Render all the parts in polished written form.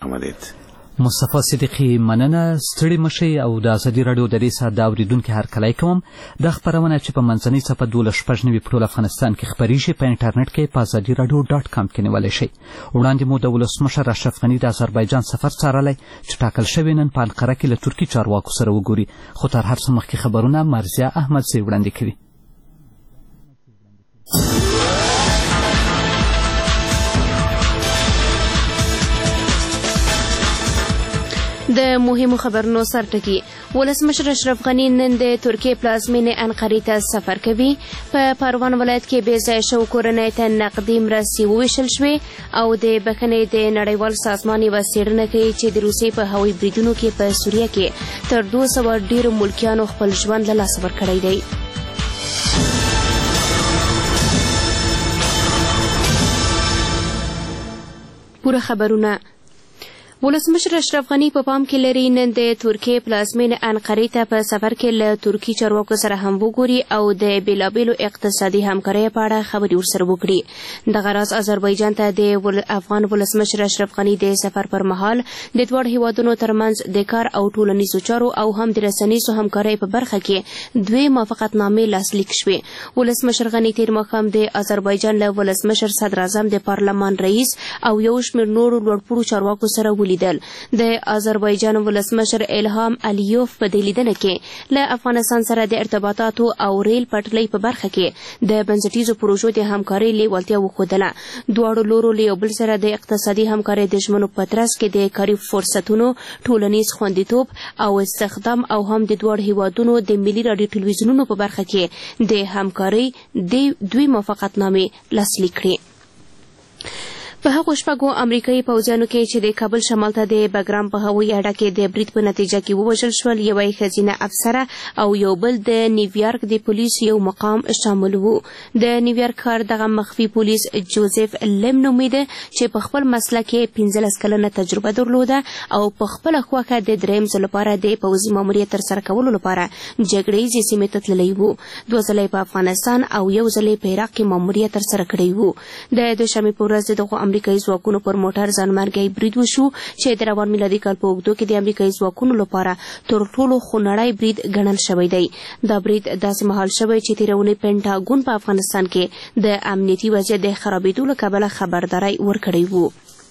آمدید. مصطفی صدیقی مننه. ستړي مشئ او د ازادي راډیو د دې ساعت د اورېدونکي هرکلی کوم. دا خپرونه چې په منځنۍ څپه 12:09 په ټول افغانستان کې خپریږي په انټرنیټ کې په azadiراdio.com کې نیولی شئ. وړاندې مو د ولسمشر اشرف غني د آذربایجان سفر څارلی چې ټاکل شوی نن په انقره کې له ترکي چارواکو سره وګوري. خو تر هر څه مخکې خبرونه مرزیه احمدزی وړاندې کوي. د مهمو خبرونو سرټکي. ولسمشر اشرف غني نن د ترکیې پلازمینې انقرې ته سفر کوي. په پروان ولایت کې بې ځایه شوو کورنیو ته نقدي مرستې وویشل شوې او د بخښنې د نړیوال سازمان یوه څېړنه کوي چې د روسیې په هوایي بریدونو کې په سوریه کې تر 200 ډېرو ملکیانو خپل ژوند له لاسه ورکړی دی. پوره خبرونه. ولسمشر اشرف غني په پام کې لري نن د ترکیې پلازمینې انقرې ته په سفر کې له ترکي چارواکو سره هم وګوري او د بېلابېلو اقتصادي همکاریو په اړه خبرې ورسره وکړي. دغه راز آذربایجان ته د افغان ولسمشر اشرف غني د سفر پر مهال د دواړو هیوادونو ترمنځ د کار او ټولنیزو چارو او هم د رسنیزو همکاریو په برخه کې 2 موافقتنامې لاسلیک شوې. ولسمشر غني تېر ماښام د آذربایجان له ولسمشر صدراعظم د پارلمان رئیس او یو شمېر نورو لوړپوړو چارواکو سره لیدل. د آذربایجان ولسمشر الهام الیوف په دې لیدنه کې له افغانستان سره د ارتباطاتو او ریل پټلۍ په برخه کې د بنسټیزو پروژو د همکارۍ لیوالتیا وښودله. دواړو لورو له یو بل سره د اقتصادي همکارۍ د ژمنو په ترڅ کې د کاري فرصتونو، ټولنیز خوندیتوب او استخدام او هم د دواړو هیوادونو د ملي راډیو ټلویزیونونو په برخه کې د همکارۍ د 2 موافقتنامې لاسلیک کړې. په هغو شپږو امریکایي پوځیانو کې چې د کابل شمال ته د بګرام په هوایي اډه کې د برید په نتیجه کې ووژل شول، یوه ښځینه افسره او یو بل د نیویارک د پولیس یو مقام شامل وو. د نیویارک ښار دغه مخفي پولیس جوزف لم نومیده چې په خپل مسلک کې 15 کلنه تجربه درلوده او په خپله خوښه د درېیم ځل لپاره د پوځي ماموریت ترسره کولو لپاره جګړیزې سیمې ته تللی و. 2 ځله په افغانستان او 1 ځل په عراق کې ماموریت ترسره کړی و. د دوشنبې په ورځ دغه امریکایي ځواکونو پر موټر ځانمرګی برید وشو چې د روان میلادي کال په اوږدو کې د امریکایي ځواکونو لپاره تر ټولو خونړی برید ګڼل شوی دی. دا برید داسې مهال شوی چې تېره اونۍ پینټاګون په افغانستان کې د امنیتي وضعیت د خرابېدو له کبله خبرداری ورکړی و.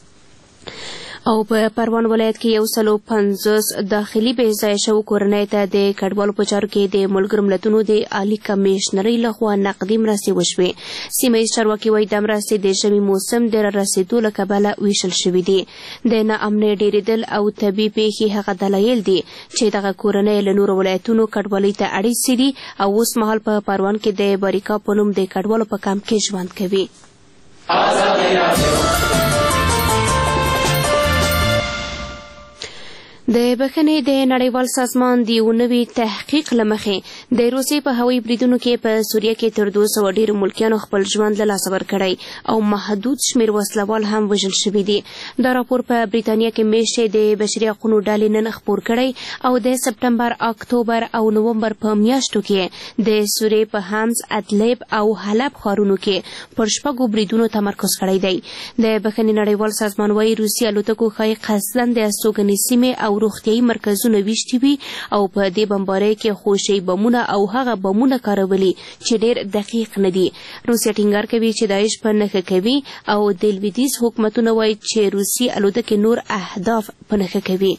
او په پروان ولایت کې 150 داخلي بې ځایه شوو کورنیو ته د کډوالو په چارو کې د ملګرو ملتونو د عالي کمیشنرۍ لخوا نقدي مرستې وشوې. سیمه ییز چارواکي وایي دا مرستې د ژمي موسم د رارسېدو له کبله ویشل شوي دي. د ناامنۍ ډېرېدل او طبیعي پیښې هغه دلایل دي چې دغه کورنۍ له نورو ولایتونو کډوالۍ ته اړ ایستې دي او اوس مهال په پروان کې د باریکا په نوم د کډوالو په کمپ کې ژوند کوي. د بخښنې د نړیوال سازمان د یو نوي تحقیق له مخې د روسیې په هوایي بریدونو کې په سوریه کې تر 200 ډېرو ملکیانو خپل ژوند له لاسه ورکړی او محدود شمېر وسلوال هم وژل شوي دي. دا راپور په بریتانیا کې میاشتې د بشري حقونو ډلې نن خپور کړی او د سپټمبر، اکتوبر او نومبر په میاشتو کې د سوریې په حمص، ادلب او حلب ښارونو کې پر 6 بریدونو تمرکز کړی دی. د بخښنې نړیوال سازمان وایي روسي الوتکو ښایي قصداً د استوګنې سیمې او روغتیايي مرکزونه ویشتي وي او په دې بمبارۍ کې خوشي بمونه او هغه بمونه کارولي چې ډېر دقیق نه دي. روسیه ټینګار کوي چې داعش په نښه کوي او د لویدیځ حکومتونه وایي چې روسي الوتکې نور اهداف په نښه کوي.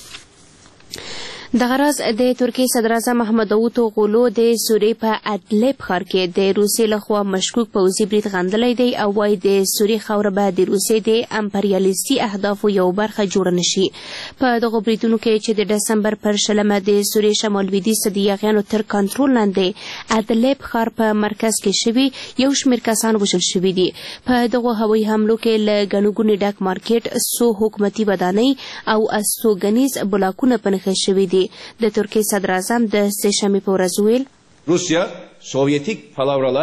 دغه راز د ترکیې صدراعظم محمد داوطوغلو د سوریې په ادلب ښار کې د روسیې لخوا مشکوک پوځي برید غندلی دی او وایي د سوریې خاوره به د روسیې د امپریالیستي اهدافو یو برخه جوړه نه شي. په دغو بریدونو کې چې د ډسمبر پر 20 د سوریې شمال لویدیځ ته د یاغیانو تر کنټرول لاندې ادلب ښار په مرکز کې شوي یو شمېر کسان وژل شوي دي. په دغو هوایي حملو کې له ګڼو ګوڼې ډک مارکېټ، څو حکومتي ودانۍ او استوګنیز بلاکونه په نښه شوي دي. د ترکیې صدراعظم د سه‌شنبې په ورځ ویل: Rusya, Sovyetik palavralar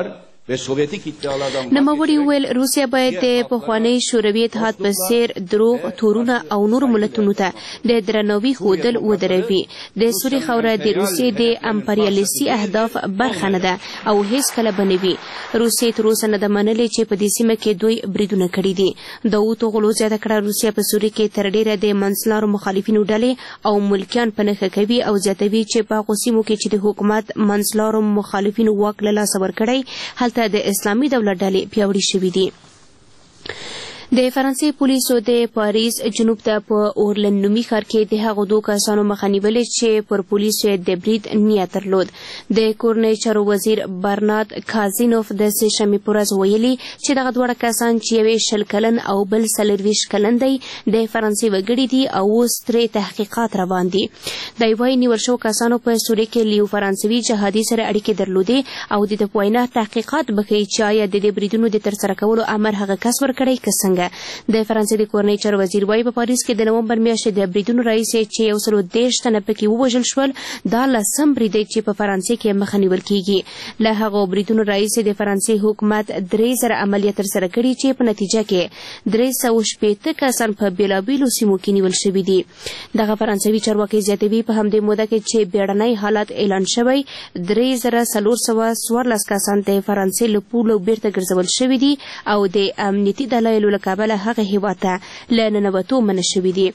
نوموړي وویل روسیه باید د پخواني شوروي اتحاد په څیر دروغ تورونه او نورو ملتونو ته د درناوي ښودل ودروي. د سوري خاوره د روسیې د امپریالیستي اهداف برخه نه ده او هیڅکله به نه وي. روسیې تر اوسه نه ده منلې چې په دې سیمه کې دوی بریدونه کړي دي. داوود اوغلو زیاته کړه روسیه په سوري کې تر ډیره د منځلارو مخالفینو ډلې او ملکیان په نښه کوي او زیاتوي چې په هغو سیمو کې چې د حکومت منځلارو مخالفینو واک له لاسه ورکړی هلته د اسلامي دولت ډلې پیاوړې شوي دي. د فرانسې پولیسو د پاریس جنوب ته په اورلن نومي ښار کې د هغو دوو کسانو مخه نیولې چې پر پولیسو د برید نیت درلود. د کورنۍ چارو وزیر برنارد کازینوف د سه‌شنبې په ورځ ویلي چې دغه دواړه کسان چې یو 20 کلن او بل 24 کلن دی د فرانسې وګړي دي او اوس ترې تحقیقات روان دي. دی وايي نیول شوو کسانو په سوریه کې له یو فرانسوي جهادي سره اړیکې درلودې او د ده په وینا تحقیقات به ښیي چې آیا د دې بریدونو د ترسره کولو امر هغه کس ورکړی که څنګه. د فرانسې د کورنۍ چارو وزیر وايي په پاریس کې د نومبر میاشتې د بریدونو راهیسې چې 130 تنه پکې ووژل شول دا 10م برید دی چې په فرانسې کې مخه نیول کیږي. له هغو بریدونو راهیسې د فرانسې حکومت 3000 عملیات ترسره کړي چې په نتیجه کې 360 کسان په بېلابېلو سیمو کې نیول شوي دي. دغه فرانسوي چارواکي زیاتوي په همدې موده کې چې بیړنی حالت اعلان شوی 3414 کسان د فرانسې له پولو بیرته ګرځول شوي دي او د امنیتي دلایلو له کبله هغه هیواد ته له ننوتو منع شوي دي.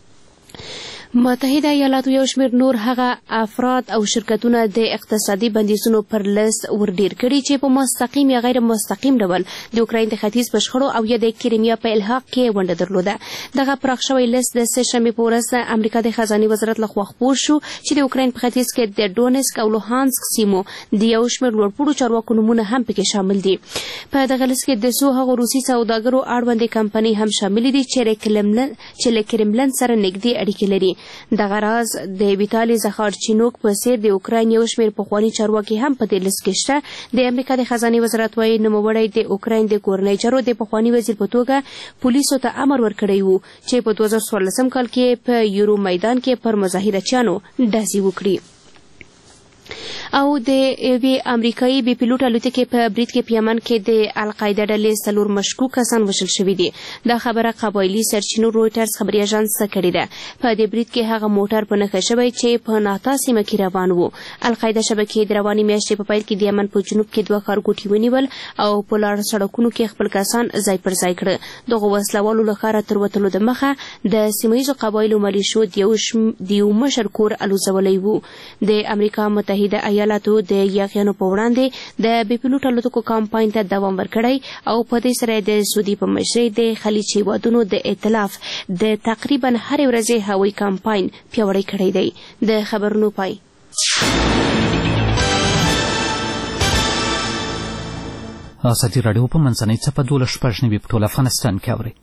متحده ایالاتو یو شمېر نور هغه افراد او شرکتونه د اقتصادي بندیزونو پر لست ورډیر کړي چې په مستقیم یا غیر مستقیم ډول د اوکراین د ختیځ په شخړو او یا د کریمیا په الحاق کې ونډه درلوده. دغه پراخ شوی لست د سه‌شنبې په ورځ د امریکا د خزانې وزارت لخوا خپور شو چې د اوکراین په ختیځ کې د ډونسک او لوهانسک سیمو د یو شمېر لوړپوړو چارواکو نومونه هم پکې شامل دي. په دغه لست کې د څو هغو روسي سوداګرو اړوندې کمپنۍ هم شامل دي چې له کرملن سره نږدې اړیکې لري. دغه راز د ویتالي زخارچینوک په څیر د اوکراین یو شمېر پخواني چارواکي هم په دې لست کې شته. د امریکا د خزانې وزارت وايي نوموړی د اوکراین د کورنۍ چارو د پخواني وزیر په توګه پولیسو ته امر ورکړی و چې په 2014 کال کې په یورو میدان کې پر مظاهرچیانو ډزې وکړي. او د یوې امریکایي بې پیلوټ الوتکې په برید کې په یمن کې د القاعده ډلې 4 مشکوک کسان وژل شوي دي. دا خبره قبایلي سرچینو رویټرز خبري اژانس ته کړې ده. په دې برید کې هغه موټر په نښه شوی چې په ناتا سیمه کې روان و. القاعده شبکې د روانې میاشتې په پیل کې د یمن په جنوب کې 2 ښارګوټي ونیول او په لار سړکونو کې خپل کسان ځای پر ځای کړه. دغه وسلوالو له ښاره تر وتلو د مخه د سیمهییزو قبایلو ملیشو د یو مشر کور الوزولی و. د امریکا متحده ایالاتو د یاغیانو په وړاندې د بې پیلوټ الوتکو کمپاین ته دوام ورکړی او په دې سره د سعودي په مشرۍ د خلیج هیوادونو د ائتلاف د تقریبا هرې ورځې هوایي کمپاین پیاوړی کړی دی. د خبرونو پای. ازادي راډیو په منځنۍ څپه 12 په ټول افغانستان کې اوري.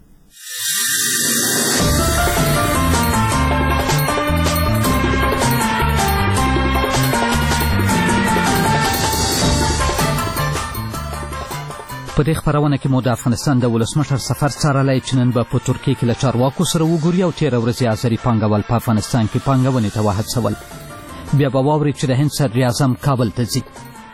په دې خپرونه کې مو د افغانستان د ولسمشر سفر څارلی چې نن به په ترکیې کې له چارواکو سره وګوري او تېره ورځ آذري پانګوال په افغانستان کې پانګونې ته وهڅول. بیا به واورئ چې د هند صدراعظم کابل ته ځي.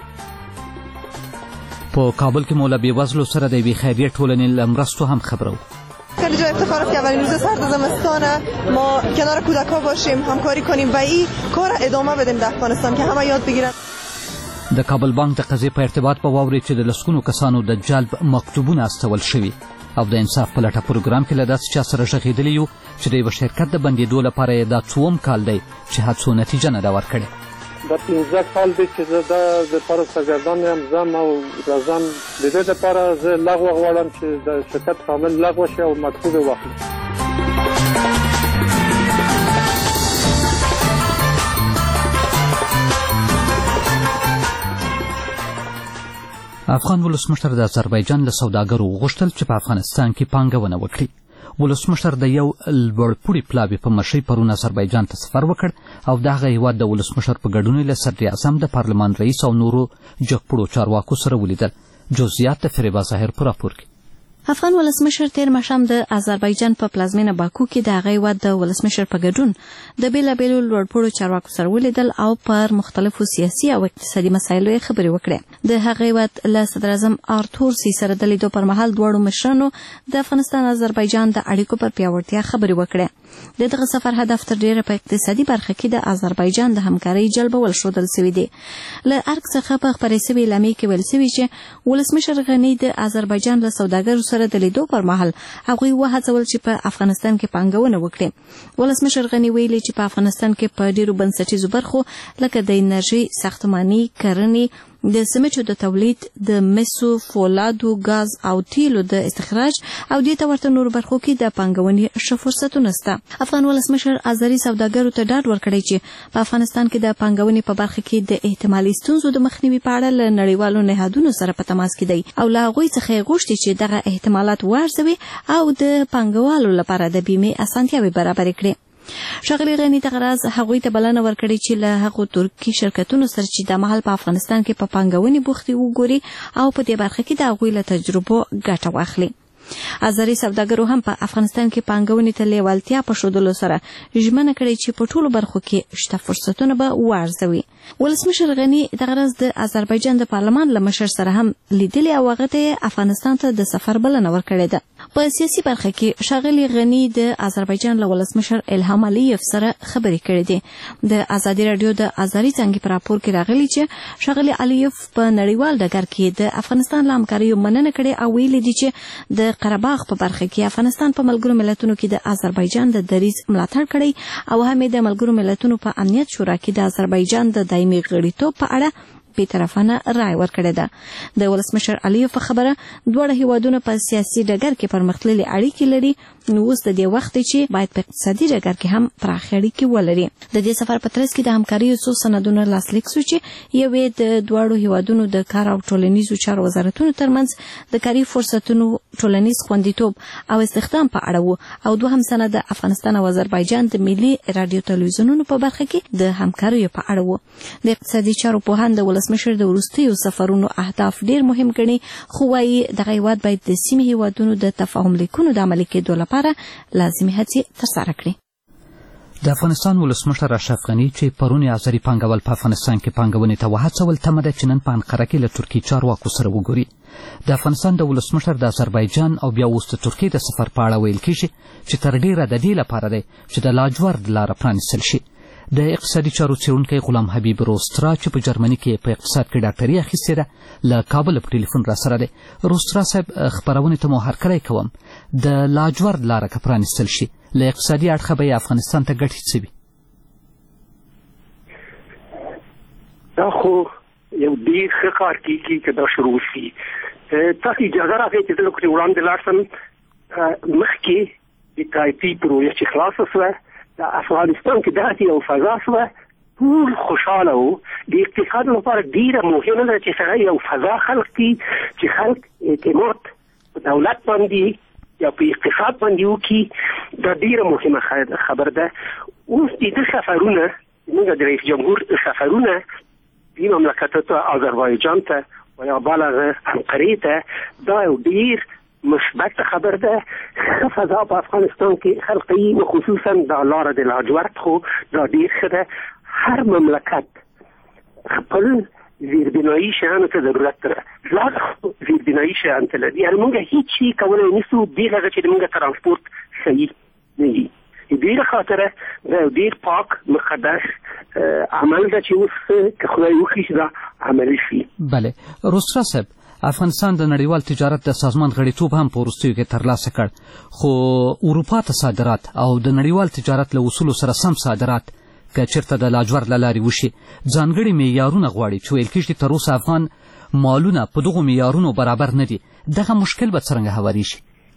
په کابل کې مو له بېوزلو سره د یوې خیریه ټولنې له مرستو هم خبرو. خیلی جای افتخار است که اولین روز سرد زمستان ما کنار کودک‌ها باشیم، همکاری کنیم و این کار ادامه بدیم در افغانستان که همه یاد بگیرن. د کابل بانک د قضیې په ارتباط به واورئ چې د لسګونو کسانو د جلب مکتوبونه استول شوي او د انصاف په لټه پروګرام کې له داسې چا سره غږېدلي یو چې د یوه شرکت د بندېدو لپاره یې دا 2م کال دی چې هڅو نتیجه نه ده ورکړې. دا 15 سال دی چې زه د لپاره سرګردان یم. زم او راځم د دې لپاره زه لغوه غواړم چې د شرکت کامل لغوه شي او مکتوب یې واخلي. افغان ولسمشر د آذربایجان له سوداګرو وغوښتل چې په افغانستان کې پانګونه وکړي. ولسمشر د یو لوړپوړي پلاوي په مشرۍ پرون آذربایجان ته سفر وکړ او د هغه هیواد د ولسمشر په ګډون له صدراعظم د پارلمان رئیس او نورو جګپوړو چارواکو سره ولیدل. جزئیات د فریبا ظاهر په راپور کې. افغان ولسمشر تیر ماښام د آذربایجان په پلازمینه باکو کې د هغې هیواد د ولسمشر په ګډون د بېلابېلو لوړپوړو چارواکو سره ولیدل او پر مختلفو سیاسي او اقتصادي مسایلو یې خبرې وکړې. د هغې هیواد له صدراعظم آرتور سی سره د لیدو پر مهال دواړو مشرانو د افغانستان آذربایجان د اړیکو پر پیاوړتیا خبرې وکړې. د دغه سفر هدف تر ډیره په اقتصادي برخه کې د آذربایجان د همکارۍ جلبول ښودل سوي دي. له ارګ څخه په خپرې سوې اعلامیې کې ویل سوي چې ولسمشر غني د آذربایجان له سوداګرو سره د لیدو پر مهال هغوی وهڅول چې په افغانستان کې پانګونه وکړي. ولسمشر غني ویلي چې په افغانستان کې په ډیرو بنسټیزو برخو لکه د انرژي، ساختماني، کرنې، د سمنټو د تولید، د مسو، فولادو، غاز او تیلو د استخراج او دې ته ورته نورو برخو کې د پانګونې ښه فرصتونه شته. افغان ولسمشر آذري سوداګرو ته ډاډ ورکړی چې په افغانستان کې د پانګونې په برخه کې د احتمالي ستونزو د مخنیوي په اړه له نړیوالو نهادونو سره په تماس کې دی او له هغوی څخه یې غوښتي چې دغه احتمالات وارزوي او د پانګوالو لپاره د بیمې اسانتیاوې برابرې کړي. ښاغلي غني دغه راز هغوی ته بلنه ورکړې چې له هغو ترکي شرکتونو سره چې د مهال په افغانستان کې په پانګونې بوختي وګوري او په دې برخه کې د هغوی له تجربو ګټه واخلي. آذري سوداګرو هم په افغانستان کې پانګونې ته لیوالتیا په ښودلو سره ژمنه کړې چې په ټولو برخو کې شته فرصتونه به وارزوي. ولسمشر غني دغه ورځ د آذربایجان د پارلمان له مشر سره هم لیدلې او هغه ته افغانستان ته د سفر بلنه ورکړې ده. په سیاسي برخه کې ښاغلي غني د آذربایجان له ولسمشر الهام علیف سره خبرې کړې دي. د ازادي رادیو د آذري څانګې په راپور کې راغلي چې ښاغلي علیف په نړیوال ډګر کې د افغانستان له همکاریو مننه کړې او ویلي دي چې د قرهباغ په برخه کې افغانستان په ملګرو ملتونو کې د آذربایجان د دریځ ملاتړ کړی او هم د ملګرو ملتونو په امنیت شورا کې د آذربایجان د دایمي غړیتوب په اړه بی‌طرفانه رائے ورکړې ده. د ولسمشر علیف خبره دواړه هیوادونه په سیاسي ډګر کې پرمختللي اړیکې لري، نو اوس د دې وخت چې باید په اقتصادي ډګر کې هم پراخې اړیکې ولري. د دې سفر په ترڅ کې د همکاریو څو سندونه لاسلیک شو چې یوې د دواړو هیوادونو د کار او ټولنیزو چارو وزارتونو ترمنځ د کاري فرصتونو، ټولنیز خوندیتوب او استخدام په اړه وو او دوهم سند د افغانستان او آذربایجان د ملي رادیو تلویزیونونو په برخه کې د همکاریو په اړه وو. د اقتصادي چارو پوهان د ولسمشر د وروستیو سفرونو اهداف ډیر مهم ګڼي، خو وايي دغه هیواد باید د سیمې هیوادونو د تفاهم لیکونو د عملي کېدو لپاره لازمي هڅې ترسره کړي. د افغانستان ولسمشر اشرف غني چې پرون آذري پانګوال په افغانستان کې پانګونې ته وهڅول، تمه ده چې نن په انقره کې له ترکي چارواکو سره وګوري. د افغانستان د ولسمشر د آذربایجان او بیا اوس د ترکیې د سفر په اړه ویل کېږي چې تر ډیره د دې لپاره دی چې د لاجورد لاره پرانیستل شي. د اقتصادي چارو څېړونکی غلام حبیب روسترا چې په جرمني کې په اقتصاد کې ډاکټري اخیستې ده له کابل په ټلیفون راسره دی. روسترا صاحب، خپرونې ته مو هرکلی کوم. د لاجورد لاره که پرانیستل شي له اقتصادي اړخه به یې افغانستان ته ګټې څه وي؟ دا خو یو ډېر ښه کار کېږي چې دا شروع شي. تاسو اجازه راکړئ چې زه له کوټې وړاندې لاړ شم. مخکې د ټایپي پروژه چې خلاصه شوه د افغانستان کې داسې یو فضا شوه، ټول خوشحاله وو. د اقتصاد لپاره ډېره مهمه ده چې سړی یو فضا خلق کړي چې خلک اعتماد په دولت باندې یا په اقتصاد باندې وکړي. دا ډېره مهمه خبر ده. اوس د سفرونه زموږ د رئیس جمهور سفرونه دې مملکتو ته، آذربایجان ته و یا بله انقرې ته، دا یو ډېر مثبت خبر ده. ښه فضا په افغانستان کې خلقي و خصوصا دا لاره د لاجورد خو دا ډېر ښه ده. هر مملکت خپل زیربنایي شیانو ته ضرورت ده. لاره زیربنایي شیان ته لري. یعنې موږ هېڅ شي کولی نشو بې له چې موږ ترانسپورت صحیح نه وي. دې خاطره دا ډېر پاک مقدس عمل ده چې اوس که خدای وکړي چې دا عملي شي. بله روسترا صاحب، افغانستان د نړیوال تجارت د سازمان غړیتوب هم په وروستیو کې ترلاسه کړ، خو اروپا ته صادرات او د نړیوال تجارت له اصولو سره سم صادرات که چېرته د لاجورد له لارې وشي ځانګړي معیارونه غواړي چې ویل کېږي تر اوسه افغان مالونه په دغو معیارونو برابر نه دي. دغه مشکل به څرنګه هوارېږي؟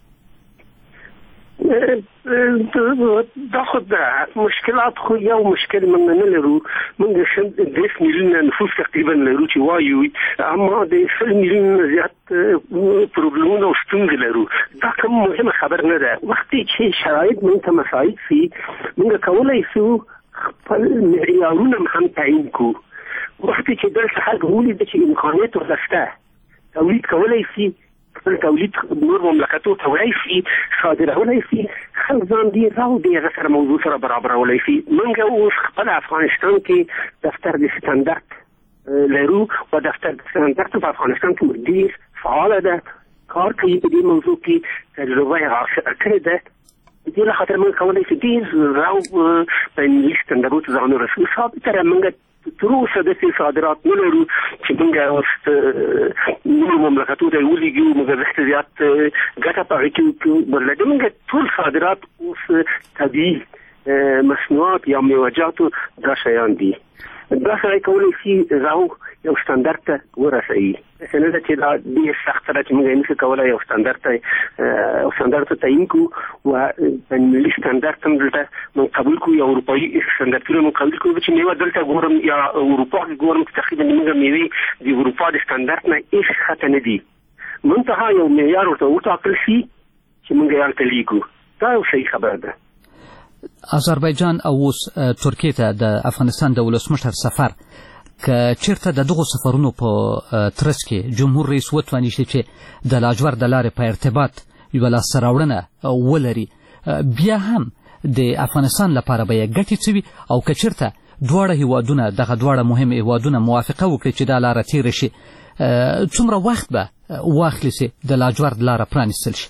دا خو د مشکلات خو یو مشکل موږ نه لرو. موږ 10 میلیونه نفوس تقریبا لرو چې وایو، اما د 100 میلیونه زیات پروبلمونه او ستونزې لرو. دا کوم مهمه خبر نه ده. وختي چې شرایط موږ ته مساعد شي موږ کولی شو خپل معیارونه هم تعیین کړو. وختي چې دلته خلک ولیده چې امکانات ورته شته، تولید کولی شي خپل تولید نور مملکتو ته وړای شي صادرولای شي خلک ځان ډېر راو دغه سره موضوع سره برابرولای شي. موږ اوس خپل افغانستان کې دفتر د سټنډرډ لرو و دفتر د سټنډرډ په افغانستان کې ډېر فعال ده، کار کوي په دې موضوع کې، تجربه یې حاصله کړې ده. دې له خاطر موږ کولی شو ډېر راو په ملي سټنډرډو ته ځان ورسوو. ثابته ده موږ تر اوسه داسې صادرات نه لرو چې موږ اوس نورو مملکتو ته یې ولېږو، موږ زښته زیات ګټه په هغې کې وکړو. بلکې موږ ټول صادرات اوس طبیعي مصنوعات یا میوه‌جاتو دا شیان دي. دا سړی کولی شي راو یو سټنډرډ ته ورسوي. داسې نه ده چې دا ډېر سخته ده چې موږ یې نشو کولی یو سټنډرډ ته تعیین کړو و ملي سټنډرډ هم دلته موږ قبول کړو یا اروپایي سټنډرډونه موږ قبول کړو. چې میوه دلته ګورم یا اروپا کې ګورم چې تقریبا موږ میوې د اروپا د سټنډرډ نه هېڅ ښکته نه دي. منتها یو معیار ورته وټاکل شي چې موږ یې هلته لیږو. دا یو صحیح خبره ده. آذربایجان او اوس ترکیې ته د افغانستان د ولسمشر سفر که چیرته د دغو سفرونو په ترڅ کې جمهور رئیس وتواني شي چې د لاجورد د لارې په ارتباط یوه لاسته راوړنه ولري، بیا هم د افغانستان لپاره به یې ګټې څه وي؟ او که چیرته دواړه هیوادونه دغه دواړه مهم هیوادونه موافقه وکړي چې دا لاره تېره شي، څومره وخت به واخلي چې د لاجورد لاره پرانیستل شي؟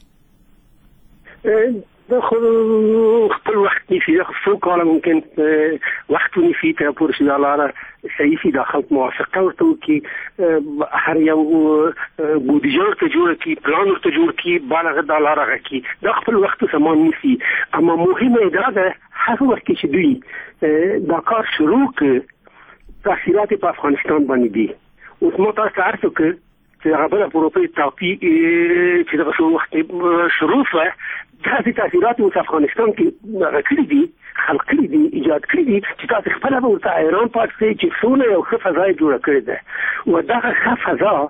دا خپل وخت نیسي، دا څو کاله ممکن وخت ونیسي تر پورې چې دا لاره صحیح شي، دا خلک موافقه ورته وکړي، هر یو بودیجه ورته جوړه کړي، پلان ورته جوړ کړي، بعد هغه دا لاره هغه کړي. دا خپل وخت و زمان نیسي. اما مهمه دا ده هر وخت چې دوی دا کار شروع کړي تاثیرات په افغانستان باندې دي. اوس ما تاسو ته عرض وکړ چې هغه بله پروپې توقیع چې دغه څو وخت شروع شوه، داسې تاثیرات اوس افغانستان کې هغه کړي دي، خلق کړي دي، ایجاد کړي دي چې تاسو خپله به ورته حیران پاتې شئ چې څومره یو ښه فضا یې جوړه کړې ده. و دغه ښه فضا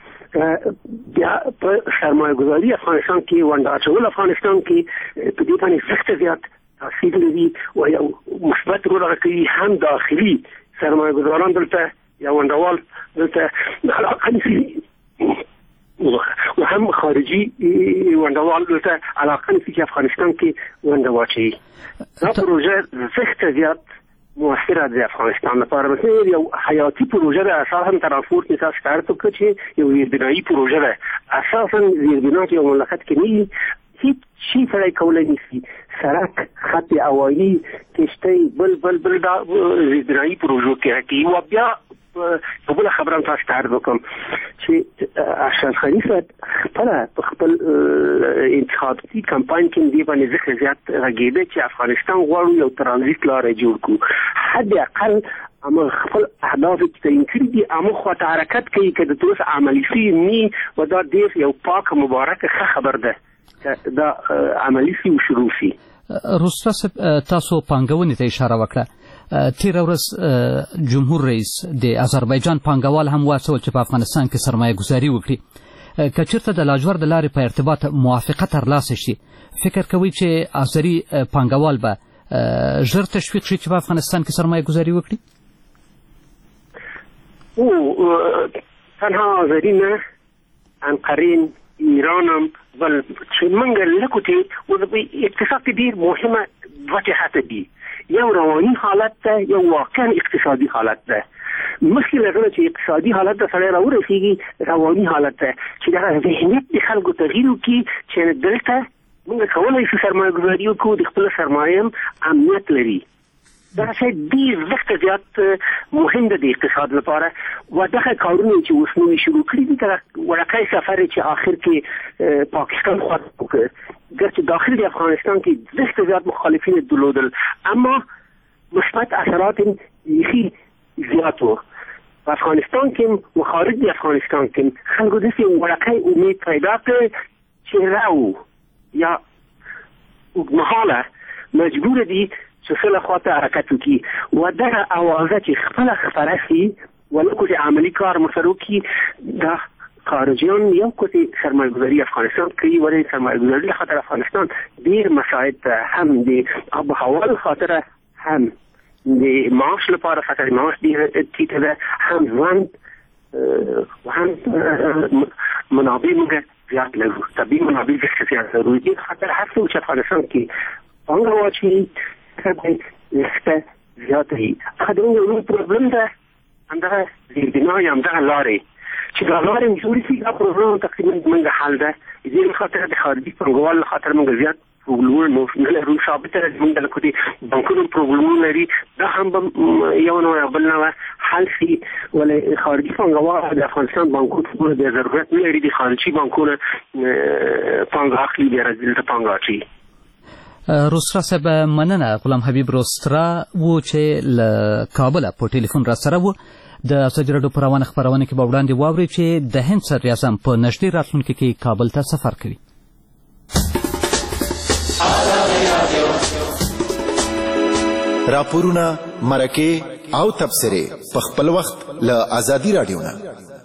بیا په سرمایه ګذاري افغانستان کې ونډه اچول افغانستان کې په دې باندې سخته زیات تاثیر لري و یو مثبت رول هغه کوي. هم داخلي سرمایه ګذاران دلته یا ونډوال دلته علاقه نیسي و هم خارجي ونډوال دلته علاقه نیسي چې افغانستان کې ونډه واچوي. دا پروژه زښته زیات مؤثره ده افغانستان لپاره. مثلا یو حیاتي پروژه ده، اساسا ترانسپورت کې تاسو کار ته چې یو زیربنایي پروژه ده. اساسا زیربنا یو مملکت کې نه هیڅ شي سره کولی نشي، سړک، خط هوایي، کشتۍ، بل دا زیربنایي پروژو کې راکوي. و بیا په بله خبره هم تاسو ته عرض وکړم چې اشرف غني صاحب خپل انتخابي کمپاین کې دې باندې ځکه زیات غږېده چې افغانستان غواړو یو ترانزیت لاره جوړ کړو. حد اقل اما خپل اهداف چې تعیین کړي دي اما خواته حرکت کوي که د اوس عملي شي نه، و دا ډېر یو پاکه مبارکه ښه خبر ده چې دا عملي شي او شروع شي. روستا صاحب تاسو پانګونې ته اشاره وکړه. تېره ورځ جمهور رئیس د آذربایجان پانګوال هم وهڅول چې په افغانستان کې سرمایه ګذاري وکړي. که چېرته د لاجورد د لارې په ارتباط موافقه ترلاسه شي، فکر کوئ چې آذري پانګوال به ژر تشویق شي چې په افغانستان کې سرمایه ګذاري وکړي؟ تنها آذري نه، انقرین، ایران هم، بل چې موږ لکوتې اقتصاد کې ډېر مهمه دوه جهته دي. یو رواني حالت ده، یو واقعا اقتصادي حالت ده. مخکې له دې چې اقتصادي حالت ته سړی راورسېږي، رواني حالت ده چې دغه ذهنیت د خلکو تغییر وکړي چې دلته موږ کولی شو سرمایه ګذاري وکړو، د خپله سرمایه هم امنیت لري. دا شی ډېر زښته زیات مهم ده د اقتصاد لپاره. و دغه کارونه چې اوس نوي شروع کړي دي، دغه وړوکی سفر چې آخر کې پاکستان خواته وکړ، گرچه داخل د افغانستان کې زښته زیات مخالفین درلودل، اما مثبت اثرات بیخي زیات و. په افغانستان کې و خارج د افغانستان کې خلکو داسې وړوکی امید پیدا کړ چې راو یا اوږدمهاله مجبور دي چې خپله خواته حرکت وکړي. و دغه اوازه چې خپله خپره شي ولکو چې عملي کار ورسره وکړي، دا خارجیان یو کوتي سرمایه ګذاري افغانستان کوي. ولې سرمایه ګذاري خاطر افغانستان ډېر مساعد ده، هم د آب و هوا خاطر، هم د معاش لپاره خاطر معاش ډېر ټیټه ده، هم ژوند و هم منابع موږ زیات لرو، طبیعي منابع ډېر زیات لرو. دې خاطر هر څوک چې افغانستان کې پانګه واچوي نسبه زیاته وي. هغه د یو پروبلم ده، همدغه زیربنا یا همدغه لارې چې دا لارې جوړې شي، دا پروبلم تقریبا زموږ حل ده. دې خاطر د خارجي پانګوال خاطر موږ زیات پروبلمونه نه لرو. ثابته ده زموږ د لکه بانکونو پروبلمونه لري، دا هم یو نه بل نه حل شي. ولې خارجي پانګوال د افغانستان بانکونو د ضرورت نه لري، د خارجي بانکونو پانګه اخلي، د راځي د پانګه اچي. روسرا صاحب مننه. غلام حبیب روسرا و چې له کابل په ټلیفون را سره و. د ازادي راډیو په روانه خپرونه کې به وړاندې واورئ چې د هند صدر اعظم په نږدې راتلونکي کې کابل ته سفر کوي. راپورونه، مرکې او تبصرې په خپل وخت له ازادي راډیو نه.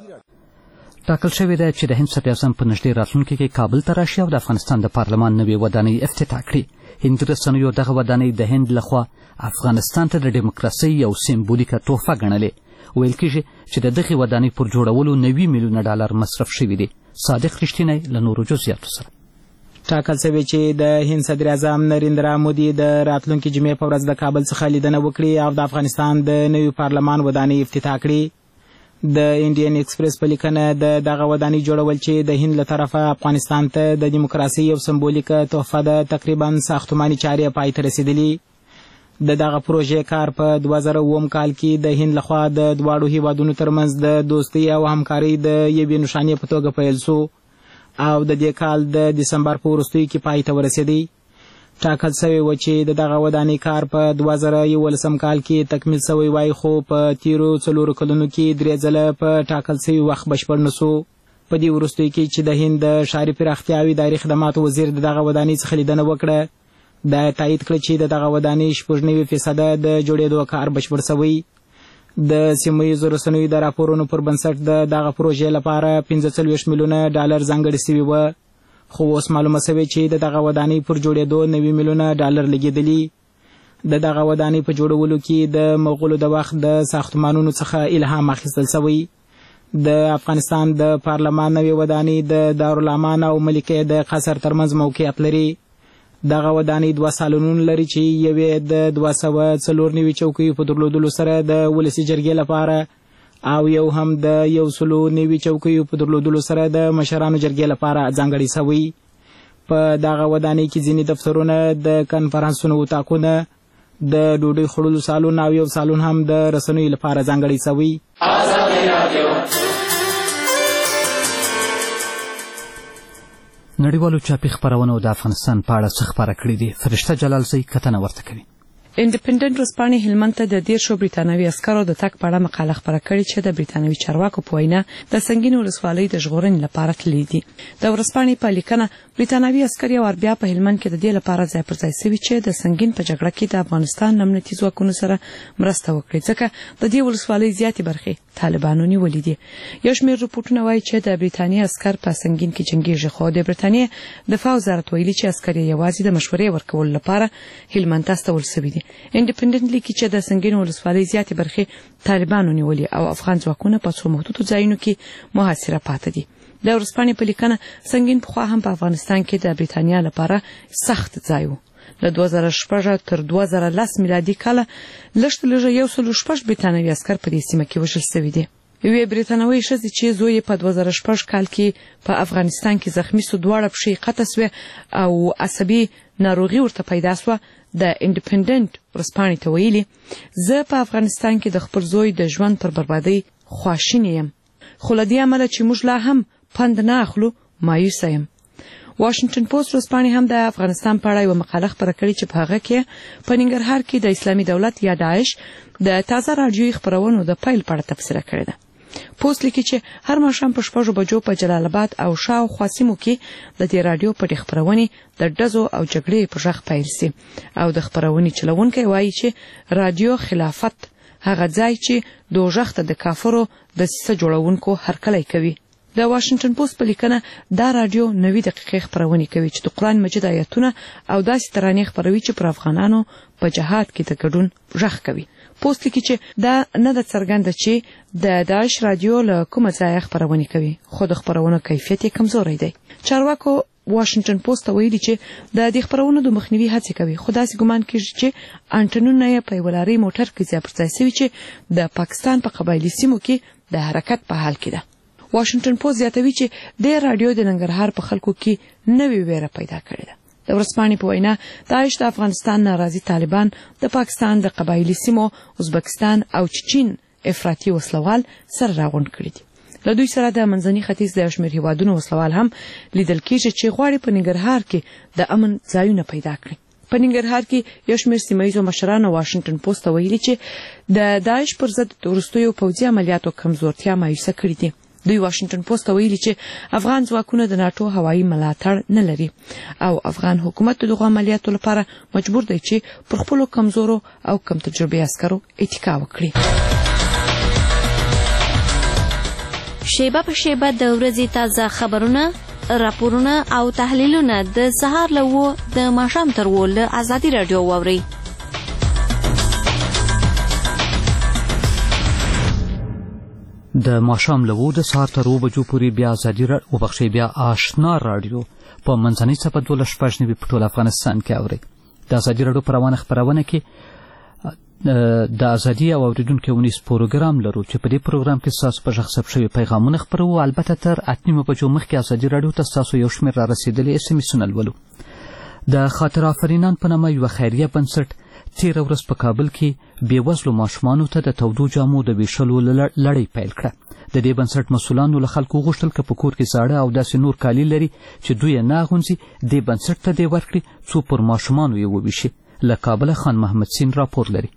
ټاکل شوې ده چې د هند صدر اعظم په نږدې راتلونکي کې کابل ته راشي او د افغانستان د پارلمان نوې ودانۍ افتتاح کړي. هندي رسنیو دغه ودانۍ د هند لخوا افغانستان ته د ډیموکراسۍ یو سمبولیکه تحفه ګڼلې. ویل کېږي چې د دغې ودانۍ پر جوړولو 90 میلیونه ډالر مصرف شوي دي. صادق رښتینی له نورو جزئیاتو سره. ټاکل شوی چې د هند صدر اعظم نریندرا مودي د راتلونکي جمعې په ورځ د کابل څخه لیدنه وکړي او د افغانستان د نوي پارلمان ودانۍ افتتاح کړي. د انډین ایکسپریس په لیکنه دغه ودانۍ جوړول چې د هند له طرفه افغانستان ته د دیموکراسۍ یو سمبولیکه تحفه ده، تقریبا ساختماني چارې پای ته رسیدلي. د دغه پروژې کار په 2009 کال کې د هند لخوا د دواړو هیوادونو ترمنځ د دوستۍ او همکارۍ د یوې نښانې په توګه پیل شو او د دې کال د دسمبر په وروستیو کې پای ته ورسېدی. ټاکل شوی و چې د دغه ودانۍ کار په 2011 کال کې تکمیل شوی وای، خو په تیرو 4 کلونو کې 3 ځله په ټاکل شوی وخت بشپړ نه شو. په دې وروستیو کې چې د هند د ښاري پراختیا او اداري خدماتو وزیر دغه ودانۍ څخه لیدنه وکړه، دا تایید کړ چې دغه ودانۍ 90% د جوړېدو کار بشپړ شوی. د سیمه ییزو رسنیو د راپورونو پر بنسټ دغه پروژې لپاره 45 میلیونه ډالر ځانګړي شوي وو، خو اوس معلومه شوې چې دغه ودانۍ پر جوړېدو 90 میلیونه ډالر لګېدلي. دغه ودانۍ په جوړولو کې د مغولو د وخت د ساختمانونو څخه الهام اخیستل شوی. د افغانستان د پارلمان نوې ودانۍ د دارالامان او ملکه د قصر ترمنځ موقعیت لري. دغه ودانۍ 2 سالونونه لري چې یوې د 294 چوکیو په درلودلو سره د ولسي جرګې لپاره او یو هم د 190 چوکیو په درلودلو سره د مشرانو جرګې لپاره ځانګړي شوی. په دغه ودانۍ کې ځینې دفترونه، د کنفرانسونو اتاقونه، د ډوډۍ خوړلو سالون او یو سالون هم د رسنیو لپاره ځانګړي شوی. نړیوالو چاپي خپرونو د افغانستان په اړه څه خبره کړې دي؟ فرشته جلالزی کتنه ورته کوي. انډیپندنت ورځپاڼې هلمند ته د 10 بریتانوي عسکرو د تګ په اړه مقاله خپره کړې چې د بریتانوي چارواکو په وینا د سنگین ولسوالۍ د ژغورنې لپاره تللي دي. د ورځپاڼې په لیکنه بریتانوي عسکر یو بیا په هلمند کې د دې لپاره ځای پر ځای شوي چې د سنگین په جګړه کې د افغانستان امنیتي ځواکونو سره مرسته وکړي، ځکه د دې ولسوالۍ زیاتې برخې طالبانو نیولې دي. یو شمېر رپورټونه وایي چې د بریتانیا عسکر په سنگین کې جنګیږي، خو د بریتانیا دفاع وزارت ویلي چې عسکر یوازې د مشورې ورکولو لپاره هلمند ته استول شوي دي. انډیپندنت لیکي چې د سنگین ولسوالۍ زیاتې برخې طالبانو نیولې او افغان ځواکونه په څو محدودو ځایونو کې محاصره پاتې دي. د ورځپاڼې په لیکنه سنگین پخوا هم په افغانستان کې د بریتانیا لپاره سخت ځای و. له 2006 تر 2010 میلادي کال لږ 106 بریتانوي عسکر په دې سیمه کې وژل شوي دي. یوې بریتانوي ښځې چې زوی په 2006 کال کې په افغانستان کې زخمی شو، دواړه پښې قطع شوې او عصبي ناروغي ورته پیدا شوه. د انډیپندنت ورځپاڼې ته ویلي، زه په افغانستان کې د خپل زوی د ژوند پر بربادۍ خواشینی یم، خو له دې امله چې موږ لا هم پند نه اخلو مایوسه یم. واشنگټن پوسټ ورځپاڼې هم د افغانستان په اړه یوه مقاله خپره کړې چې په هغه کې په ننګرهار کې د اسلامي دولت یا داعش د تازه راډیویي خپرونو د پیل په اړه تبصره کړې ده. پوسټ لیکي چې هر ماښام په 6 بجو په جلال آباد او شاوخوا سیمو کې د دې راډیو پټې خپرونې د ډزو او جګړې په غږ پیل شي او د خپرونې چلوونکی وایي چې راډیو خلافت هغه ځای چې دوزخ ته د کافرو د سیسه جوړونکو هرکلی کوي. د واشنگټن پوسټ په لیکنه دا راډیو 90 دقیقې خپرونې کوي چې د قرآن مجید آیتونه او داسې ترانې خپروي چې پر افغانانو په جهاد کې د ګډون غږ کوي. پوسټ کې چې دا نه د څرګنده چې د داعش رادیو له کومه ځای خبرونه کوي خو د خبرونو کیفیت یې کمزوري دی. چارواکو واشنگټن پوسټ ویلي چې د دې خبرونو د مخنیوي هڅې کوي خو داسې ګمان کیږي چې انټنونه یې په ولاري موټر کې ځای پر ځای شوي چې د پاکستان په قبایلی سیمو کې د حرکت په حال کې ده. واشنگټن پوسټ زیاتوي چې د رادیو د ننګرهار په خلکو کې نوې ویره پیدا کړې ده. د ورځپاڼې په وینا داعش د افغانستان ناراضي طالبان د پاکستان د قبایلی سیمو ازبکستان او چین افراطي وسلوال سره راغونډ کړي دي. له دوی سره د منځني ختیځ د شمیر هیوادونو وسلوال هم لیدل کېږي چې غواړي په ننګرهار کې د امن ځایونه پیدا کړي. په ننګرهار کې یو شمیر سیمایي مشرانو واشنگټن پوسټ ویلي چې د داعش پر ضد د وروستیو پوځي عملیاتو کمزورتیا مایوسه کړې دي. دوی واشنگټن پوسټ ویلي چې افغان ځواکونه د ناتو هوایي ملاتړ نه لري او افغان حکومت دغه عملیاتو لپاره مجبور دی چې پر خپل کمزورو او کم تجربه عسکرو اتکا وکړي. شیبه په شیبه د ورځې تازه خبرونه، راپورونه او تحلیلونه د سهار له 9 د ماښام تر 10 له ازادي رادیو واورئ. د ماښام له 9 د سهار تر 9 بجو پورې بیا ازادي رادیو بیا آشنا رادیو په منځنۍ څپه 12 په ټول افغانستان کې اورئ. د ازادي رادیو په روانه خپرونه کې د ازادي او اوریدونکو ونیس پروګرام لرو چې په دې پروګرام کې تاسو په ژغ ثبت شوي پیغامونه خپرو. البته تر 8 بجو مخکې ازادي رادیو ته تاسو یو شمېر را رسیدلي SMS لولو. د خاطر آفرینان په نامه یو خیریه بنسټ تیره ورځ په کابل کې بېوزلو ماشومانو ته د تودو جامو د ویشلو لړۍ پیل کړه. د دې بنسټ مسؤلانو له خلکو غوښتل که په کور کې زاړه او داسې نور کالي لري چې دوی یې نه اغوندي دې بنسټ ته دې ورکړي څو پر ماشومانو یې وویشي. له کابله خان محمد سین راپور لري.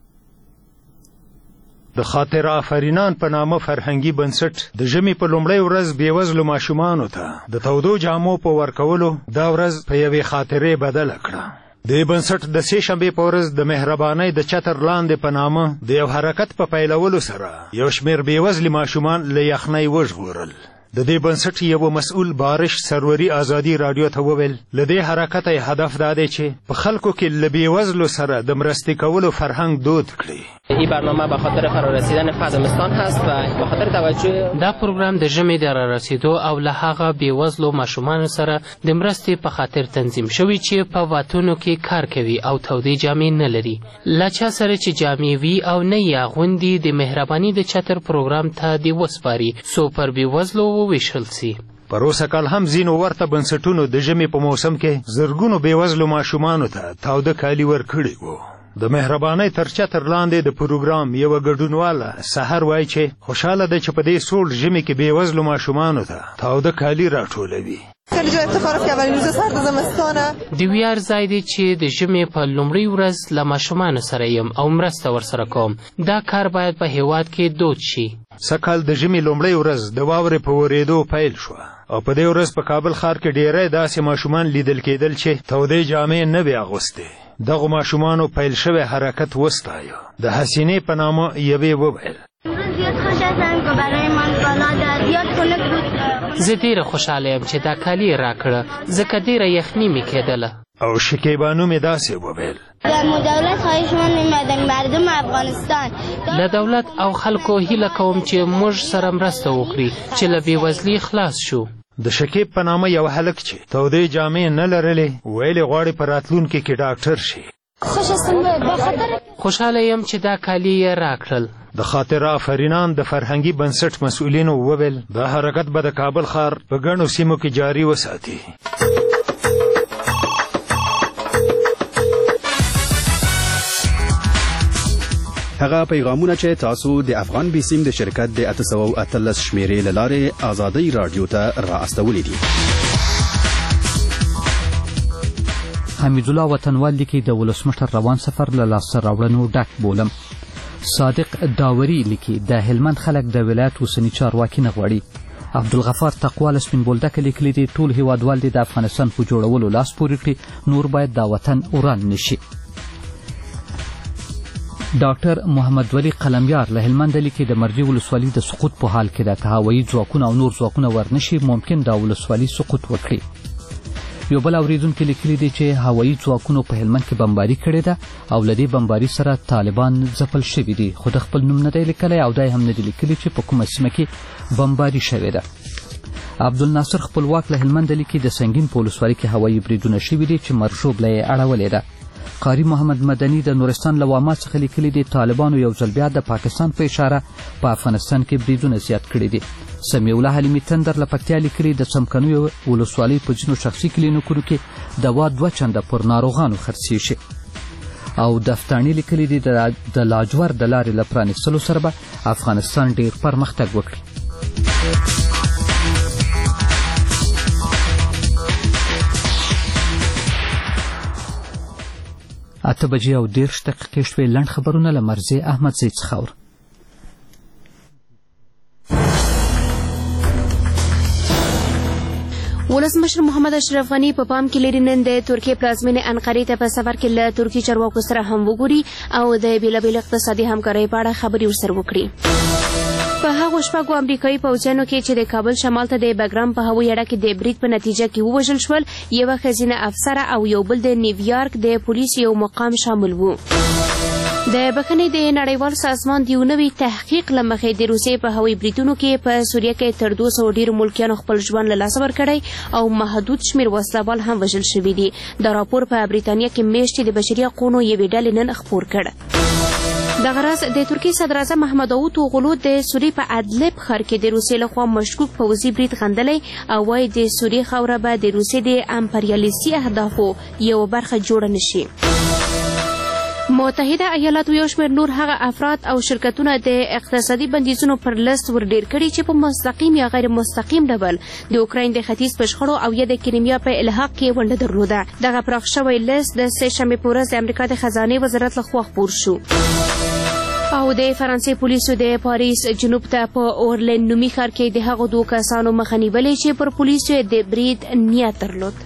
د خاطر آفرینان په نامه فرهنګي بنسټ د ژمي په لومړۍ ورځ بېوزلو ماشومانو ته د تودو جامو په ورکولو دا ورځ په یوې خاطرې بدله کړه. د بنسټ د سې شنبې په ورځ د مهربانۍ د چتر لاندې په نامه د یو حرکت په پیلولو سره یو شمېر بېوزلي ماشومان له یخنۍ وژغورل. د دې بنسټ یو مسؤل بارش سروري ازادي رادیو ته وویل له دې حرکت هدف دا دی چې په خلکو کې له بېوزلو سره د مرستې کولو فرهنګ دود کړي. این برنامه به خاطر فرارسیدن زمستان هست و به خاطر توجه دا پروګرام د ژمي د رارسیدو او له هغه بېوزلو ماشومانو سره د مرستې په خاطر تنظیم شوی چې په وطنو کې کار کوي او تودې جامې نه لري. له چا سره چې جامې وي او نه یې اغوندي د مهرباني د چتر پروګرام ته دې وسپاري څو پر بېوزلو وویشل سي. پروسه کال هم ځینو ورته بنسټونو د ژمي په موسم کې زرګونو بېوزلو ماشومانو ته تاوده کالي ورکړي وو. د مهربانۍ تر چتر لاندې د پروګرام یوه ګډونواله سحر وایي چې خوشحاله ده چې په دې سوړ ژمي کې بېوزلو ماشومانو ته تاوده کالي راټولوي. خیلی جا افتخاره که اولین روز سرد زمستانه د ویاړ ځای دی چې د ژمي په لومړۍ ورځ له ماشومانو سره یم او مرسته ورسره کوم. دا کار باید په هیواد کې دود شي. سږکال د ژمي لومړۍ ورځ د واورې په ورېدو پیل شوه او په دې ورځ په کابل ښار کې ډېری داسې ماشومان لیدل کېدل چې تودې جامې نه وې اغوستې. دغو ماشومانو پیل شوی حرکت وستایه. د حسینې په نامه یوې وویل زه ډېره خوشحاله یم چې دا کالي یې راکړه ځکه ډېره یخني مې کېدله. او شکیبانو مې داسې وویل دولت خواهش می‌کنم مردم افغانستان له دولت او خلکو هیله کوم چې موږ سره مرسته وکړي چې له بېوزلۍ خلاص شو. د شکیب په نامه یو هلک چې تودې جامې نه لرلې ویلې غواړي په راتلونکي کې ډاکټر شي. خوشحاله یم چې دا کالي یې راکړل. د خاطر آفرینان د فرهنګي بنسټ مسؤلینو وویل دا حرکت به د کابل ښار په ګڼو سیمو کې جاري وساتي. هغه پیغامونه چې تاسو د افغان بیسیم د شرکت د 813 شمیرې له لارې ازادي رادیو ته را استولې دي. حمید الله وطنوال لیکي د ولسمشر روان سفر له لاسته راوړنو ډک بولم. صادق داوري لیکي د هلمند خلک د ولایت اوسني چارواکي نه غواړي. عبدالغفار تقوال سپین بولدک لیکلي دي ټول هیوادوال د افغانستان په جوړولو لاس پورې کړي نور باید دا وطن وران نشي. ډاکټر محمد ولی قلمیار له هلمند لیکي د مرجې ولسوالۍ د سقوط په حال کې ده که هوایي ځواکونه او نور ځواکونه ورنشي ممکن دا ولسوالۍ سقوط وکړي. یو بل اوریدونکي لیکلي دي چې هوایي ځواکونو په هلمند کې بمباري کړې ده او له دې بمباري سره طالبان ځپل شوي دي، خو د خپل نوم نه دی لیکلی او دا هم نه دی لیکلي چې په کومه سیمه کې بمباري شوې ده. عبدالناصر خپلواک له هلمند لیکي د سنګین په ولسوالۍ کې هوایي بریدونه شوي دي چې مرشوبله یې اړولې ده. قاری محمد مدني د نورستان له واما څخه لیکلي دي طالبانو یو ځل بیا د پاکستان په اشاره په افغانستان کې بریدونه زیات کړي دي. سمیع الله حلیمي تندر له پکتیا لیکلي د څمکنیو ولسوالۍ په ځینو شخصي کلینیکونو کې دوا 2 چنده پر ناروغانو خرڅېږي. او دفتاني لیکلي دي د لاجور د لارې له پرانیستلو سره به افغانستان ډیر پرمختګ وکړي. 8:30 شوې. لنډ خبرونه له مرزي احمد زید څخه. ولسمشر محمد اشرف غنی په پام کې لري نن د ترکیې پلازمینې انقرې ته په سفر کې له ترکي چارواکو سره هم وګوري او د بیلابیلو اقتصادي همکارۍ په اړه خبرې ورسره وکړي. په هغو شپږو امریکایي پوځیانو کې چې د کابل شمال ته د بګرام په هوایي اډه کې د برید په نتیجه کې ووژل شول، یوه ښځینه افسره او یو بل د نیویارک د پولیسو یو مقام شامل وو. د بخښنې د نړیوال سازمان د یو نوي تحقیق له مخې د روسیې په هوایي بریدونو کې په سوریه کې تر 200 ډېرو ملکیانو خپل ژوند له لاسه ورکړی او محدود شمېر وسلوال هم وژل شوي دي. دا راپور په بریتانیا کې میاشتې د بشري حقونو یوې ډلې نن خپور کړ. دغه راز د ترکیې صدراعظم محمد داوود اوغلو د سوریې په ادلب ښار کې د روسیې لخوا مشکوک پوځي برید غندلی او وایي د سوریې خاوره به د روسیې د امپریالیستي اهدافو یوه برخه جوړه نشي. متحده ایالاتو یو شمېر نور هغه افراد او شرکتونه د اقتصادي بندیزونو پر لست ورډېر کړي چې په مستقیم یا غیر مستقیم ډول د اوکراین د ختیځ په شخړو او یا د کریمیا په الحاق کې ونډه درلوده. دغه پراخ شوی لست د سه‌شنبې په ورځ د امریکا د خزانې وزارت لخوا خپور شو. او د فرانسې پولیسو د پاریس جنوب ته په اورلین نومي ښار کې د هغو 2 کسانو مخه نیولې چې پر پولیسو د برید نیت درلود.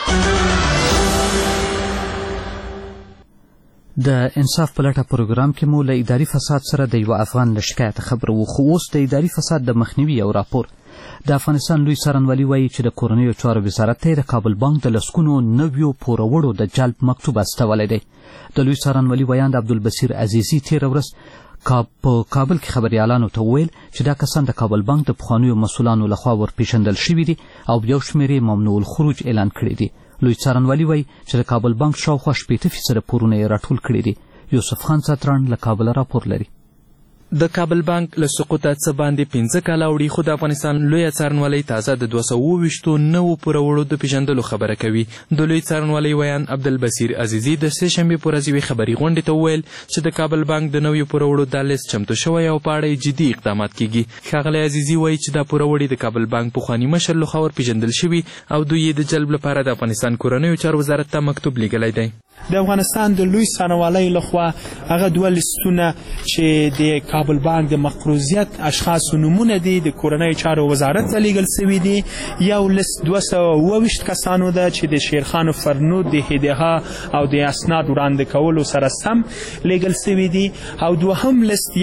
د انصاف په لټه پروګرام کې مو له اداري فساد سره د یو افغان له شکایت خبر وو، خو اوس د اداري فساد د مخنیوي یو راپور. د افغانستان لوی څارنوالي وایي چې د کورنیو چارو وزارت ته د کابل بانک د لسګونو نویو پوروړو د جلب مکتوب استولی دی. د لوی څارنوالي ویاند عبدالبصیر عزیزي تېره ورځ په کابل کې خبریالانو ته وویل چې دا کسان د کابل بانک د پخوانیو مسؤلانو لخوا ورپېژندل شوي دي او یو شمېر یې ممنوع الخروج اعلان کړي دي. لوی څارنوالي وایي چې د کابل بانک شاوخوا 80% پورونه یې راټول کړي دي. یوسف خان ساتران له کابل راپور لري. د کابل بانک له سقوطه څه باندې 5 کاله اوړي، خو د افغانستان لوی څارنوالۍ تازه د 220 نوو پوروړو د پیژندلو خبره کوي. د لوی څارنوالۍ ویان عبدالبصیر عزیزي د سه‌شنبې په ورځ یوې خبري غونډې ته وویل چې د کابل بانک د نویو پوروړو دا لیست چمتو شوی او په اړه جدي اقدامات کیږي. ښاغلی عزیزي وایي چې دا پوروړي د کابل بانک پخواني مشر لخوا ورپېژندل شوي او دوی یې د جلب لپاره د افغانستان کورنیو چارو وزارت ته مکتوب لیږلی دی. د افغانستان د لوی څارنوالۍ لخوا هغه 2 لیستونه چې د کابل بانک د مقروضیت اشخاصو نومونه دي د کورنیو چارو وزارت ته لیږل سوي دي. یو لیست 228 کسانو ده چې د شیرخان فرنود د هدیه او د اسناد وړاندې کولو سره سم لیږل سوي دي. او دوهم لیست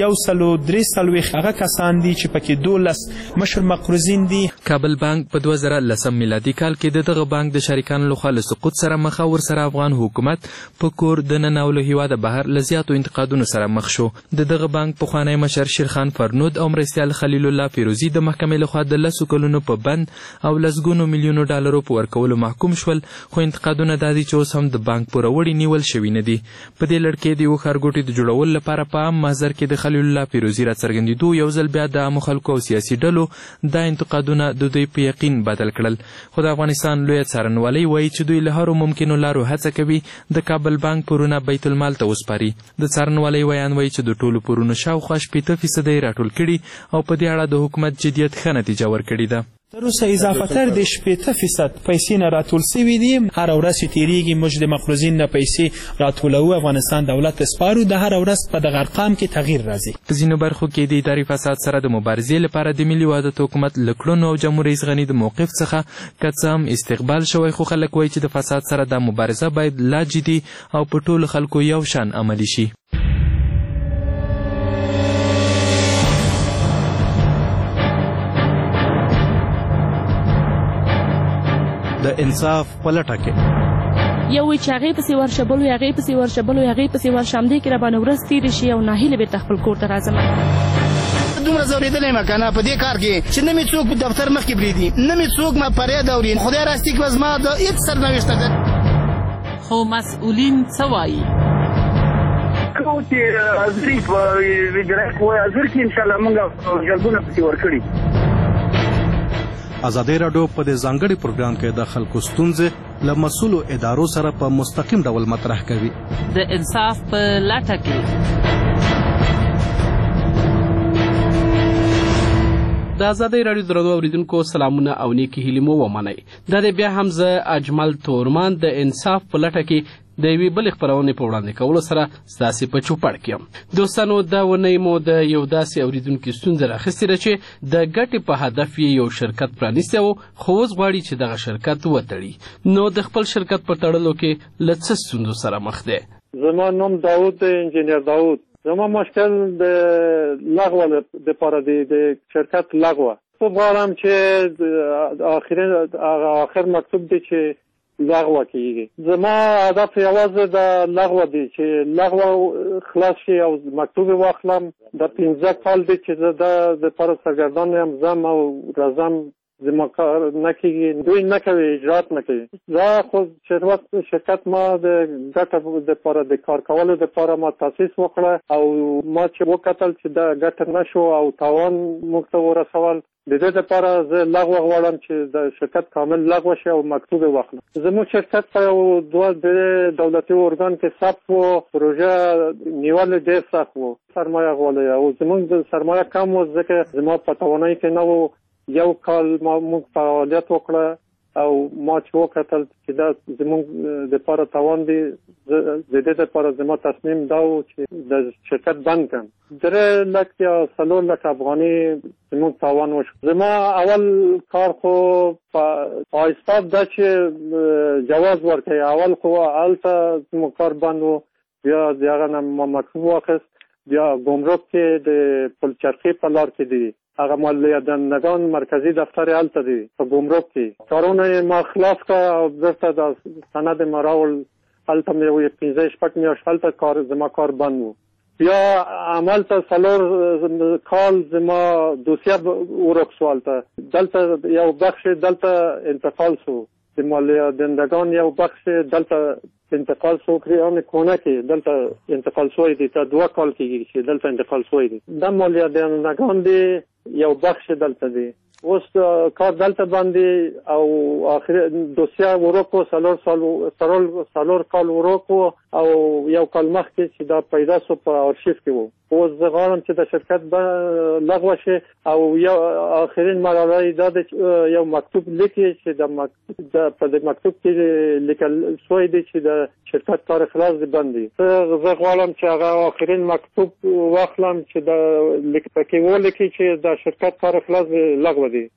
143 هغه کسان دي چې پکې 12 مشر مقروضین دي. کابل بانک په 2010 میلادي کال کې د دغه بانک د شریکانو لخوا له سقوط سره مخ او ورسره افغان حکومت په کور د ننه او له هیواده بهر له زیاتو انتقادونو سره مخ شو. د دغه بانک پخوانی مشر شیرخان فرنود او مرستیال خلیل الله فیروزي د محکمې لخوا د 10 کلونو په بند او لسګونو میلیونو ډالرو په ورکولو محکوم شول، خو انتقادونه دا دي چې اوس هم د بانک پوروړي نیول شوي نه دي. په دې لړ کې د یو ښارګوټي د جوړولو لپاره په عام محضر کې د خلیل الله فیروزي راڅرګندېدو یو ځل بیا د عامو خلکو او سیاسي ډلو دا انتقادونه د دوی په یقین بدل کړل. خو د افغانستان لوی څارنوالۍ وایي چې دوی له هرو ممکنو لارو هڅه کوي د کابل بانک پورونه بیت المال ته وسپاري. د څارنوالۍ ویان وایي چې د ټولو پورونو شاوخوا 80% یې راټول کړي او په دې اړه د حکومت جدیت ښه نتیجه ورکړې ده. تر اوسه اضافه تر د 80% پیسې نه راټول سوي دي. هر ورځ چې تیریږي موږ د مقروضین نه پیسې راټولوو، افغانستان دولت سپارو. د هر ورځ په دغه ارقام کې تغییر راځي. په ځینو برخو کې د اداري فساد سره د مبارزې لپاره د ملي وحدت حکومت له کړنو او جمهور رئیس غني د موقف څخه که څه هم استقبال شوی، خو خلک وایي چې د فساد سره دا مبارزه باید لا جدي او په ټولو خلکو یو شان عملي شي. د د انصاف په لټه کې یو چې هغې پسې ورشه بل وي هغې پسې ورشه بل وي هغې پسې ورشه همدې کې راباندې ورځ تېرې شي او ناهیله بېرته خپل کور ته راځم دومره ځورېدلی یم که نه په دې کار کې چې نه مې څوک په دفتر مخکې پرېږدي نه مې څوک ما فریاد اوري خدای راستي کې به زما د هېڅ سرنوشته ده خو مسؤلین څه وایي کوم چې حاضري په وزارت وایي حاضر کې انشاءالله موږ جلبونه پسې ورکړي ازادي راډیو په دې ځانګړي پروګرام کې د خلکو ستونزې له مسؤلو ادارو سره په مستقیم ډول مطرح کوي د انصاف په لټه کې د ازادۍ راډیو درنو اوریدونکو سلامونه او نیکې هیلې مو ومنئ دا دی بیا هم زه اجمل تورمان د انصاف په لټه کې د یوې بلې خپرونې په وړاندې کولو سره ستاسې په چوپړ کې یم دوستانو دا اونۍ مو د یو داسې اوریدونکي ستونزه راخیستې ده چې د ګټې په هدف یې یو شرکت پرانیستی و خو اوس غواړي چې دغه شرکت وتړي نو د خپل شرکت په تړلو کې له څه ستونزو سره مخ دی زما نام داود دی انجینیر داود زما مشکل د لغوه دپاره دی د شرکت لغوه خو غواړم چې آخر مکتوب دی چې لغوه کیږي زما هدف یوازې د لغوه دی چې لغوه خلاص شي او مکتوب واخلم د 15 کال دی چې زه د دپاره سرګردان یم ځم او راځم زما کار نه کیږي دوی نه کوي اجرات نه کوي دا خو شرکت ما د ګټه دپاره د کار کولو دپاره ما تاسیس وکړه او ما چې وکتل چې دا ګټه نشو او تاوان موږ ته ورسول د دې لپاره زه لغوه غواړم چې د شرکت کامل لغوه شي او مکتوب واخلم زموږ شرکت په یو دوه دولتي ارګان کې ثبت و پروژه نیول ډېر سخت و سرمایه غواړي او زموږ د سرمایه کم و ځکه زما په توانایي کې نه و یو کال موږ فعالیت وکړه او ما چې وکتل چې دا زموږ دپاره تاوان دی د دې دپاره زما تصمیم دا و چې د شرکت بند کړم 3 لک یا 4 لک افغاني زموږ تاوان وشو زما اول کار خو په حساب دا چې جواز ورکوي اول خو هلته زموږ کار بند و بیا د هغه نه ما مکتوب واخیست بیا ګمرک کې د پلچرخي په لار کې دی هغه مالیه دهندگان مرکزی دفتر هلته دی په ګمرک کې کارونه ما خلاص کړه او بیرته د سند ما راول هلته مې 15 میاشت هلته زما کار بند و بیا عملته 4 کال زما دوسیه ورک شو هلته دلته یو بخش دلته انتقال شو د مالیه دهندگان یو بخش دلته انتقال شو کریان کونه کې دلته انتقال شوی دی تا 2 کال کېږي چې دلته انتقال شوی دی د مالیه دهندگان دی یو بخش دلته دی اوس کار دلته باندې او اخر دوسیه ورکو 4 کال ورکو او یو کال مخکې چې دا پیدا شو په آرشیف کې وو اوس زه غواړم چې د شرکت لغوه شي او یو آخرین مرحله دا د یو مکتوب لیکي چې په د مکتوب کې لیکل شوی دی چې د شرکت کار خلاص دی بند دی زه غواړم چې هغه آخرین مکتوب واخلم چې د پکې ولیکي چې د شرکت کار خلاص دی لغوه دی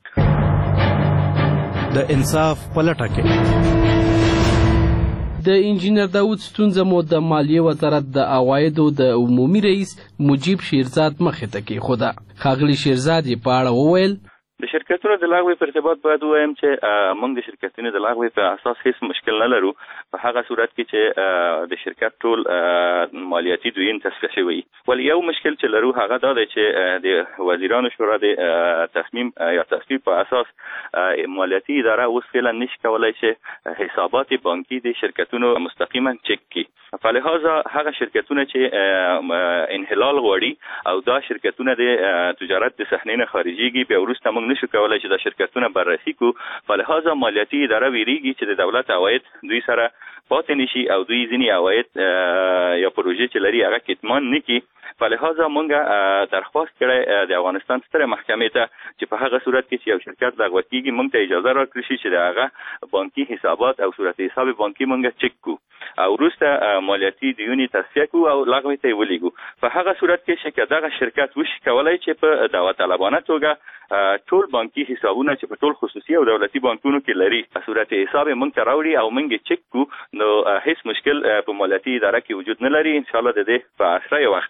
د انصاف په لټه کې د انجینر داود ستونزه مو د مالیې وزارت د عوایدو د عمومي رئیس مجیب شیرزاد مخې ته کېښوده ښاغلي شیرزاد یې په اړه وویل د شرکتونو د لغوې په ارتباط باید ووایم چې موږ د شرکتونو د لغوې په اساس هیڅ مشکل نه لرو په هغه صورت کې چې د شرکت ټول مالیاتي دوین تصفیه شوي ولی یو مشکل چې لرو هغه دا دی چې د وزیرانو شورا د تصمیم یا تصویب په اساس مالیاتي اداره اوس فعلا نشي کولای چې حسابات بانکي د شرکتونو مستقیما چک کړي فلهذا هغه شرکتونه چې انحلال غواړي او دا شرکتونه د تجارت د صحنې نه خارجيږي به وروسته موږ نشو کولای چې دا شرکتونه بررسي کو فلهذا مالیاتي اداره ویریږي چې د دولت عواید دوی سره پاتې نشي او دوی ځینې عواید یا پروژې چې لري هغه کتمان نکړي فلهذا موږ درخواست کړی د افغانستان ستره محکمې ته چې په هغه صورت کې چې یو شرکت لغوه کیږي موږ ته اجازه راکړي شي چې د هغه بانکي حسابات او صورت حساب بانکي موږ چک کو او وروسته مالیاتي دیونې تصفیه کو او لغوه ته ولیږو په هغه صورت کې چې دغه شرکت وشي کولای چې په داوطلبانه توګه ټول بانکي حسابونه چې په ټول خصوصي او دولتي بانکونو کې لري په صورت حساب موږ ته راوړي او موږ چک کو نو هیڅ مشکل په مالیاتي اداره کې وجود نه لري ان شاء الله د دې په اسرع وخت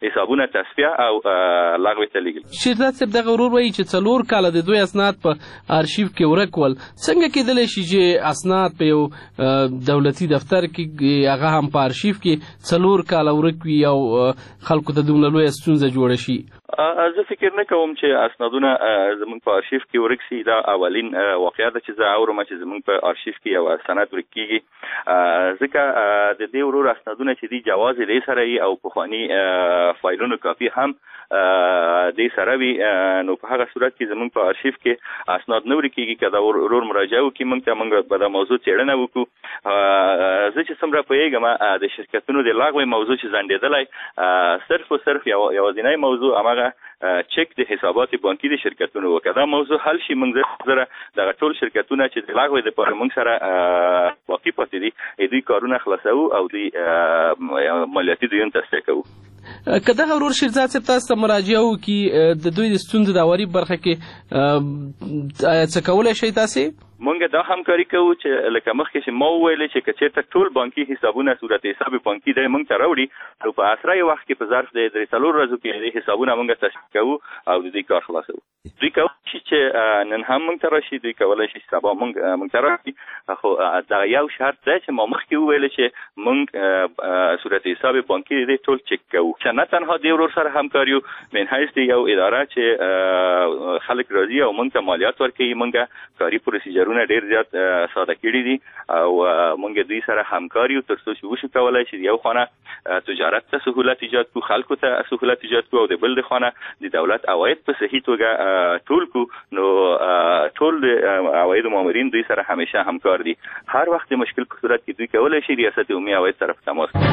حسابونه تصفیه او لغوه ته لیږل. شیرداد صاحب دغه ورور وایي چې 4 کاله د دوی اسناد په آرشیف کې ورک ول. څنګه کېدلی شي چې اسناد په یو دولتي دفتر کې هغه هم په آرشیف کې 4 کاله ورک وي او خلکو ته دومره لویه ستونزه جوړه شي؟ زه فکر نه کوم چې اسنادونه زموږ په آرشیف کې ورک شي. دا اولین واقعه ده چې زه اورم چې زموږ په آرشیف کې یو سند ورک کېږي، ځکه د دې ورور اسنادونه چې دي جواز دې سره وي او پخواني فایلونو کاپي هم دې سره وي، نو په هغه صورت کې زموږ په آرشیف کې اسناد نه ورک کېږي. که دا ورور مراجعه وکړي موږ ته، موږ به دا موضوع څېړنه وکړو. زه چې څومره پوهېږم د شرکتونو د لغوې موضوع چې ځنډېدلی صرف و صرف یوازینی موضوع هماغه چک د حسابات بانکي د شرکتونو وکړه. دا موضوع حل شي، موږ زره دغه ټول شرکتونه چې د لغوې دپاره موږ سره باقي پاتې دي دوی کارونه خلاصوو او دوی مالیاتي دویون تصفیه کوو. که دغه ورور شیرزاد صاحب تاسو ته مراجعه وکړي د دوی د ستونزو د هواري برخه کې څه کولی شئ تاسې؟ مونږ دا همکاري کوو چې لکه مخکې چې ما وویلې چې که چېرته ټول بانکي حسابونه صورت حساب بانکي دی مونږ ته راوړي، نو په اسرع وخت کې په ظرف د 3 ورځو کې د حسابونه مونږ تصفیه کوو او د دې کار خلاصوو. دوی کولی شي چې نن هم مونږ ته راشي، دوی کولی شي سبا مونږ ته راشي، خو دا یو شرط دی چې ما مخکې وویلې چې مونږ صورت حساب بانکي دی ټول چک کوو، چې نه تنها د ورور سره همکاري یو من حیث د یو اداره چې خلک راځي او مونږ ته مالیات ورکوي. مونږ کاري پروسیجر ډیر زیات ساده کړي دي او مونږ دوی سره همکاري یو تر څو چې وشو کولای شي یو خانه تجارت ته سهولت ایجاد کو، خلکو ته سهولت ایجاد کو او د بل د خانه د دولت عواید په صحیح توګه ټول کو. نو ټول د عواید مامورین دوی سره همیشه همکار دي. هر وخت د مشکل په صورت کې دوی کولای شي ریاست عمومي عواید طرف تماس کوي.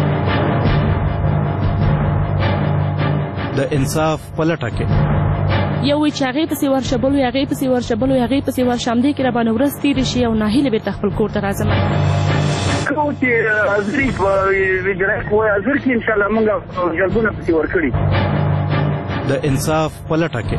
د انصاف په لټه کې یو وی چې هغې پسې ورشه، بل وی هغې پسې ورشه، بل وی هغې پسې ورشه، همدې کې راباندې ورځ تېرې شي او ناهیلې بېرته خپل کور ته راځم. کوم چې حاضري په وجرایت وایي حاضر کې انشاءالله موږ جلبونه پسې ورکړي. د انصاف په لټه کې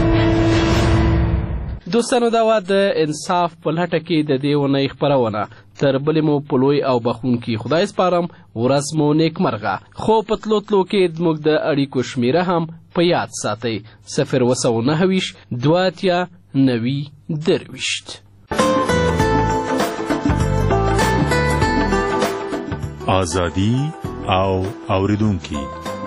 دوستانو دا وه د انصاف په لټه کې د دې اونۍ خپرونه. تر بلې مو په لوی او بخښونکي خدای سپارم. ورځ مو نیکمرغه. خو په تلو تلو کې زموږ د اړیکو شمیره هم په یاد ساتئ: 029 2 90 23. آزادي او اوریدونکي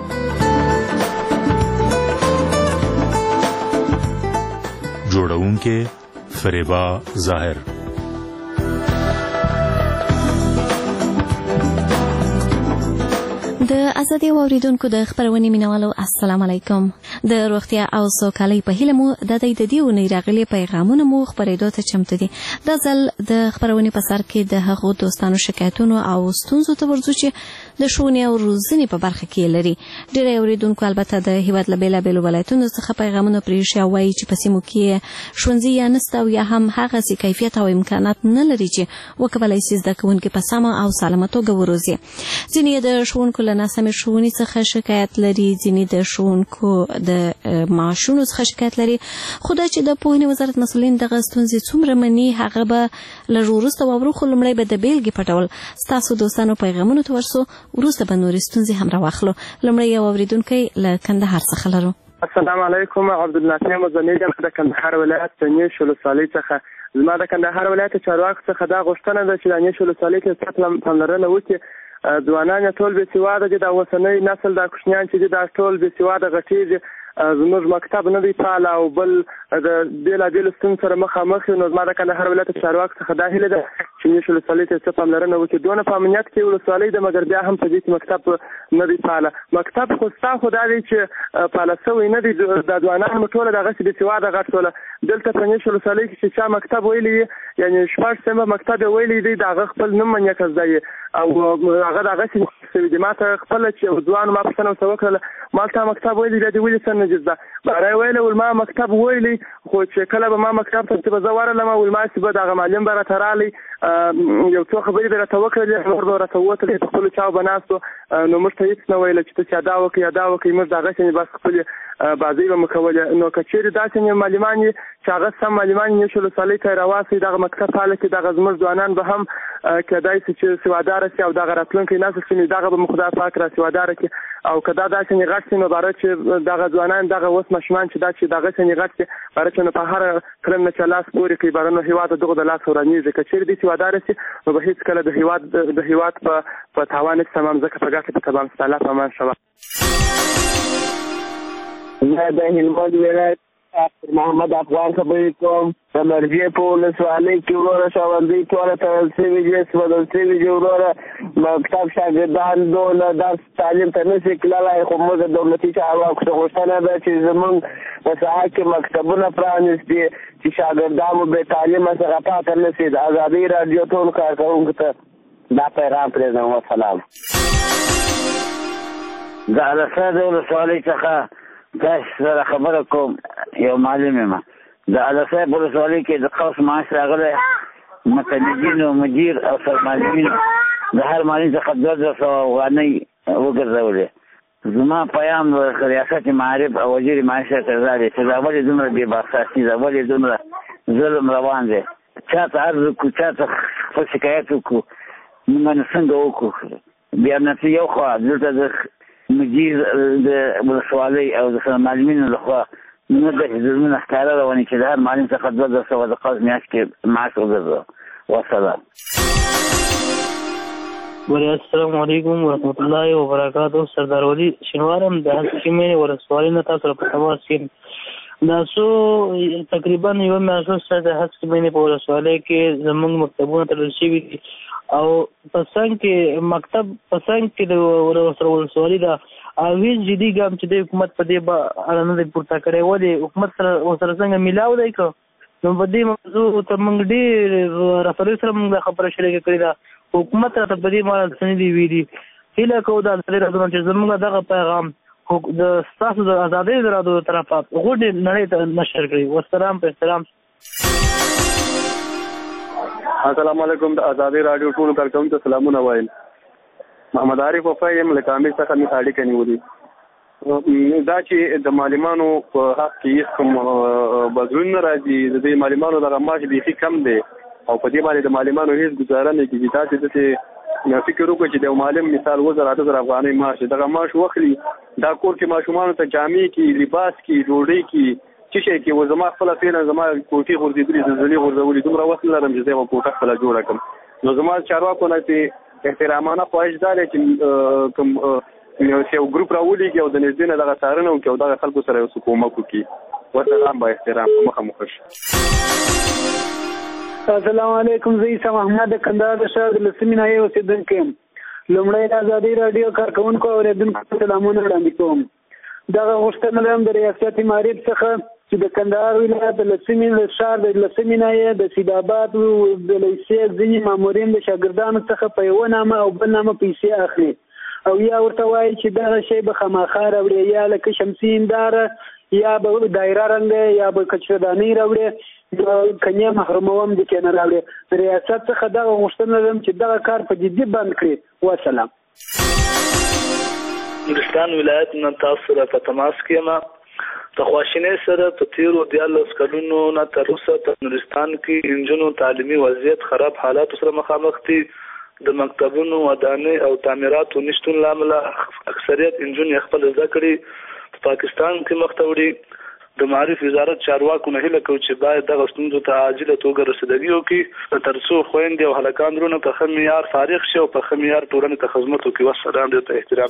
جوړونکي فریبا ظاهر. د ازادي اوریدونکو د خبرونې مینوالو السلام علیکم. د روغتیا او سوکالۍ په هیله مو د دې اونۍ راغلي پیغامونه مو خبرېدو ته چمتو دي. دا ځل د خبرونې په سر کې د هغو دوستانو شکایتونو او ستونزو ته ورځو چې د ښوونې او روزنې په برخه کې لري. ډېری اوریدونکو البته د هیواد له بېلابېلو ولایتونو څخه پیغامونه پرېښي او وایي چې په سیمو کې ښوونځي یا نسته او یا هم هغسې کیفیت او امکانات نه لري چې وکولی شي زده کوونکي په سمه او سالمه توګه وروزي. ځینې د ښوونکو له ناسمې ښوونې څخه شکایت لري، ځینې د ښوونکو د معاشونو څخه شکایت لري. خو دا چې د پوهنې وزارت مسؤلین دغه ستونزې څومره مني هغه به لږ وروسته واورو، خو لومړی به د بېلګې په ډول ستاسو دوستانو پیغامونو ته ورسو، وروسته به نورې ستونزې هم راواخلو. لومړی یو اورېدونکی له کندهار څخه لرو. السلام علیکم. عبدالنافع مزني یم د کندهار ولایت د نیش ولسوالۍ څخه. زما د کندهار ولایت چارواکو څخه دا غوښتنه ده چې د نیش ولسوالۍ کې سخت پاملرنه وکړي. ځوانان ټول بې سواده دي، دا اوسنی نسل دا کوچنیان چې دي دا ټول بې سواده غټېږي. زموږ مکتب نه دی فعال او بل د بېلابېلو ستونزو سره مخامخ یو. نو زما د کندهار ولایت چارواکو څخه دا هیله ده چې نیش ولسوالۍ ته څه پاملرنه وکړي. دونه په امنیت کې ولسوالۍ ده، مګر بیا هم په دې کې مکتب نه دی فعاله. مکتب خو ستا خو دا دی چې فعاله سوی نه دی. دا ځوانان مو ټوله دغسې بې سواده غټ شوله. دلته په نیش ولسوالۍ کې چې چا مکتب ویلی یعنې 6 سیمه مکتب یې ویلی دی، د هغه خپل نوم منیکز دی او هغه دغسې شوي دي. ما ته خپله چې ځوان ما پوښتنه ورته وکړله، ما ته مکتب ویلی بیا دې ولې څه نه جزده باره یې ویله ول ما مکتب ویلی، خو چې کله به ما مکتب ته چې به زه ورغلم ول ما چې به دغه معلم به راته راغلی یو څو خبرې به راته وکړلې، نور به راته ووتلې په خپلو چاو به ناست و. نو موږ ته هېڅ نه ویله چې ته چې دا وکړې یا دا وکړې. موږ دغسې بس خپلې بازۍ به مو کولې. نو که چېرې داسې معلمان یې چې هغه سم معلمان یې نیش ولسوالۍ ته یې راواستئ، دغه مکتب فعاله کړي، دغه زموږ ځوانان به هم کېدای شي چې سواداره شي او دغه راتلونکی نسل چې دغه هغه به خدای پاک را سوادار کړي او که دا داسې غټ شي نو باره چې دغه ځوانان دغه اوس ماشومان چې دا چې دغه څنګه غټ شي باره چې نو په هر کړن نه چې لاس پورې کوي باره نو هیواد دغه د لاس ورانیږي که چیرې دې سوادار شي نو به هیڅ کله د هیواد په تاوان هیڅ تمام ځکه په ګټه په تمام تعالی په امان شوه. زه د هلمند ولایت محمد افغان خبرې کوم. د مرجې په ولسوالۍ کې وروره ښوونځي ټوله تړل سوي دي سوځل سوي دي وروره مکتب شاګردان دونه درس تعلیم ته نشي تللی خو موږ د دولتي چارواکو څخه غوښتنه ده چې زموږ په ساحه کې مکتبونه پرانیستي چې شاګردان مو بې تعلیمه څخه پاته نشي. د ازادۍ راډیو ټولو کارکوونکو ته دا پیغام پرېږدم. وسلام. د الاسا د ولسوالۍ څخه تاسو سره خبره کوم. یو معلم یم. د الاسا په ولسوالۍ کې د قوس معاش راغلی متندین او مدیر او سرمعلمین د هر معلم څخه 200 افغانۍ وګرځولې. زما پیام د ریاست معارف او وزیر معاشه ته راځي چې دا ولې دومره بې باساسي ده ولې دومره ظلم روان دی. چا ته عرض وکړو چا ته خپل شکایت وکړو موږ څنګه وکړو. بیا نتیجه یو خوا دلته د مدیر د ولسوالۍ او د سرمعلمینو لخوا نو د ظلمونه ښکاره روانې چې د هر معلم څخه 200 د قوس میاشت کې معاش وګرځوه. وسلام. السلام علیکم ورحمۃ اللہ وبرکاتہ. سردار ولی شینوارم د حکیمین ولسوالۍ نه تاسو په تماس کې دا سو تقریبا یو میاشت سره د حکیمین په ولسوالۍ کې زموږ مکتبونه تړل شوي دي او پسنګ کې مکتب پسنګ کې د ولسوالۍ دا اویز جدي ګام چې د حکومت په دې باندې نه پورته کړي ولې حکومت سره څنګه ملاو دی کو نو په دې موضوع ته موږ ډېر رافرې سره موږ خبره شریکه کړې ده. حکومت ته په دې باندې څه دی ویلي هیله کوو دا چې زموږ دغه پیغام د ستاسو د ازادۍ د رادیو طرفه غوډې نړۍ ته نشر کړي. والسلام په احترام. السلام علیکم. د ازادۍ راډیو ټولو کارکوونکو ته سلامونه وایم. محمد عارف وفای یم له کامل څخه مې اړیکه نیولې. دا چې د معلمانو په حق کې هیڅ کوم بدلون نه راځي. د دې معلمانو دغه معاش بیخي کم دی او په دې باندې د معلمانو هیڅ ګزاره نه کېږي. تاسې داسې فکر وکړئ چې د معلم مثال 2000 افغانۍ معاش دغه معاش واخلي دا کور کې ماشومانو ته جامې کې لباس کې ډوډۍ کې څه شی کې و زما خپله فعلا زما کوټې غورځېدلې زلزلې غورځولې دومره وخت نه لرم چې زه یوه کوټه خپله جوړه کړم. نو زما چارواکو نه چې احترامانه خواهش دا دی چې کوم یو ګروپ راولېږي او د نږدې نه دغه څارنه وکړي او دغه خلکو سره یو څه کومک وکړي. وسلام. با احترام. مخه مخه. السلام علیکم. زه عیسی محمد د کندهار د ښار د لسمې ناحیې اوسېدونکی یم. لومړی د ازادۍ راډیو کارکوونکو او اورېدونکو ته سلامونه وړاندې کوم. دغه غوښتنه لرم د ریاست معارف څخه چې د کندهار ولایت د لسمې ښار د لسمې ناحیې د سیدآباد د لیسې ځینې مامورین د شاګردانو څخه په یوه نامه او بل نامه پیسې اخلي او یا ورته وایي چې دغه شی به خامخا راوړي یا لکه شمسي هنداره یا به دایره رنګ یا به کچردانۍ راوړي کنیا محروموم د کې نه راوړي. د ریاست څخه دغه غوښتنه لرم چې دغه کار په جدي بند کړي. وسلام. نورستان ولایت نه تاسو سره په تماس کې یم. د خواشینۍ سره په تیرو 14 کلونو نه تر اوسه په نورستان کې انجونو تعلیمي وضعیت خراب حالاتو سره مخامخ دي. د مکتبونو ودانۍ او تعمیراتو نشتون له امله اکثریت انجونې خپل زده کړې په پاکستان کې مخ ته وړي. د معارف وزارت چارواکو نه هیله کوي چې باید دغه ستونزو ته عاجله توګه رسیدګي وکړي تر څو خویندې او هلکان وروڼه په ښه معیار فارغ شي او په ښه معیار ټولنې ته خدمت وکړي. والسلام. ډېر ته احترام.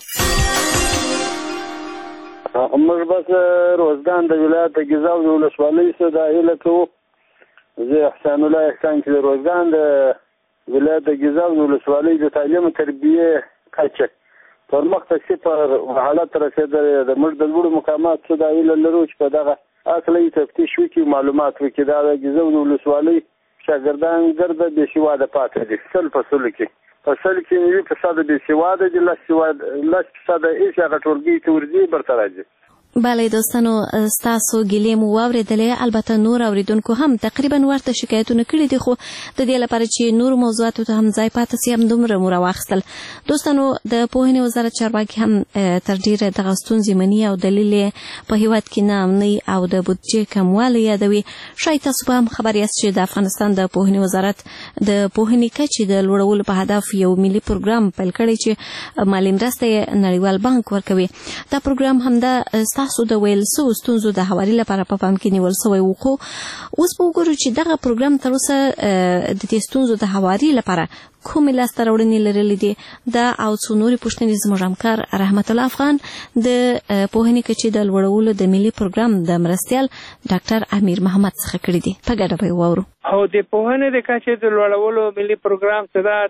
موږ بس روزګان د ولایت د ګیزاب د ولسوالۍ څخه دا هیله کوو. زه احسان الله احسان چې د روزګان د ولایت د ګیزاب د ولسوالۍ د تعلیم او تربیې کچه پرمختګ صفر حالت رسېدلی د موږ د لوړو مقامات څخه دا هیله لرو چې په دغه اصلي تفتیش وکړي معلومات وکړي. دا د ګیزاب د ولسوالۍ شاګردان ګرده بې سواده پاتې دي. 100% کې په 100 کې 90% بې سواده دي 10% هېڅ هغه ټولګي ته ورځي برته راځي. بله دوستانو ستاسو ګیلې مو واورېدلې البته نور اوریدونکو هم تقریبا ورته شکایتونه کړي دي خو د دې لپاره چې نور موضوعاتو ته هم ځای پاتې سي هم دومره مو راواخیستل دوستانو د پوهنې وزارت چارواکي هم تر ډیره دغه ستونزې مني او دلیل یې په هیواد کې ناامنۍ او د بودجې کموالی یادوي شاید تاسو به هم خبر یاست چې د افغانستان د پوهنې وزارت د پوهنې کچې د لوړولو په هدف یو ملي پروګرام پیل کړی چې مالي مرسته یې نړیوال بانک ورکوي دا پروګرام همدا تاسو د ویل سو ستونزو د هواري لپاره په پام کې نیول سوی و خو اوس به وګورو چې دغه پروګرام تر اوسه د دې ستونزو د هواري لپاره کومې لاسته راوړنې لرلې دي دا او څو نورې پوښتنې زموږ همکار رحمت الله افغان د پوهنې کچې د لوړولو د ملي پروګرام د مرستیال ډاکټر امیر محمد څخه کړي دي په ګډه به واورو او د پوهنې د کچې د لوړولو ملي پروګرام څه ده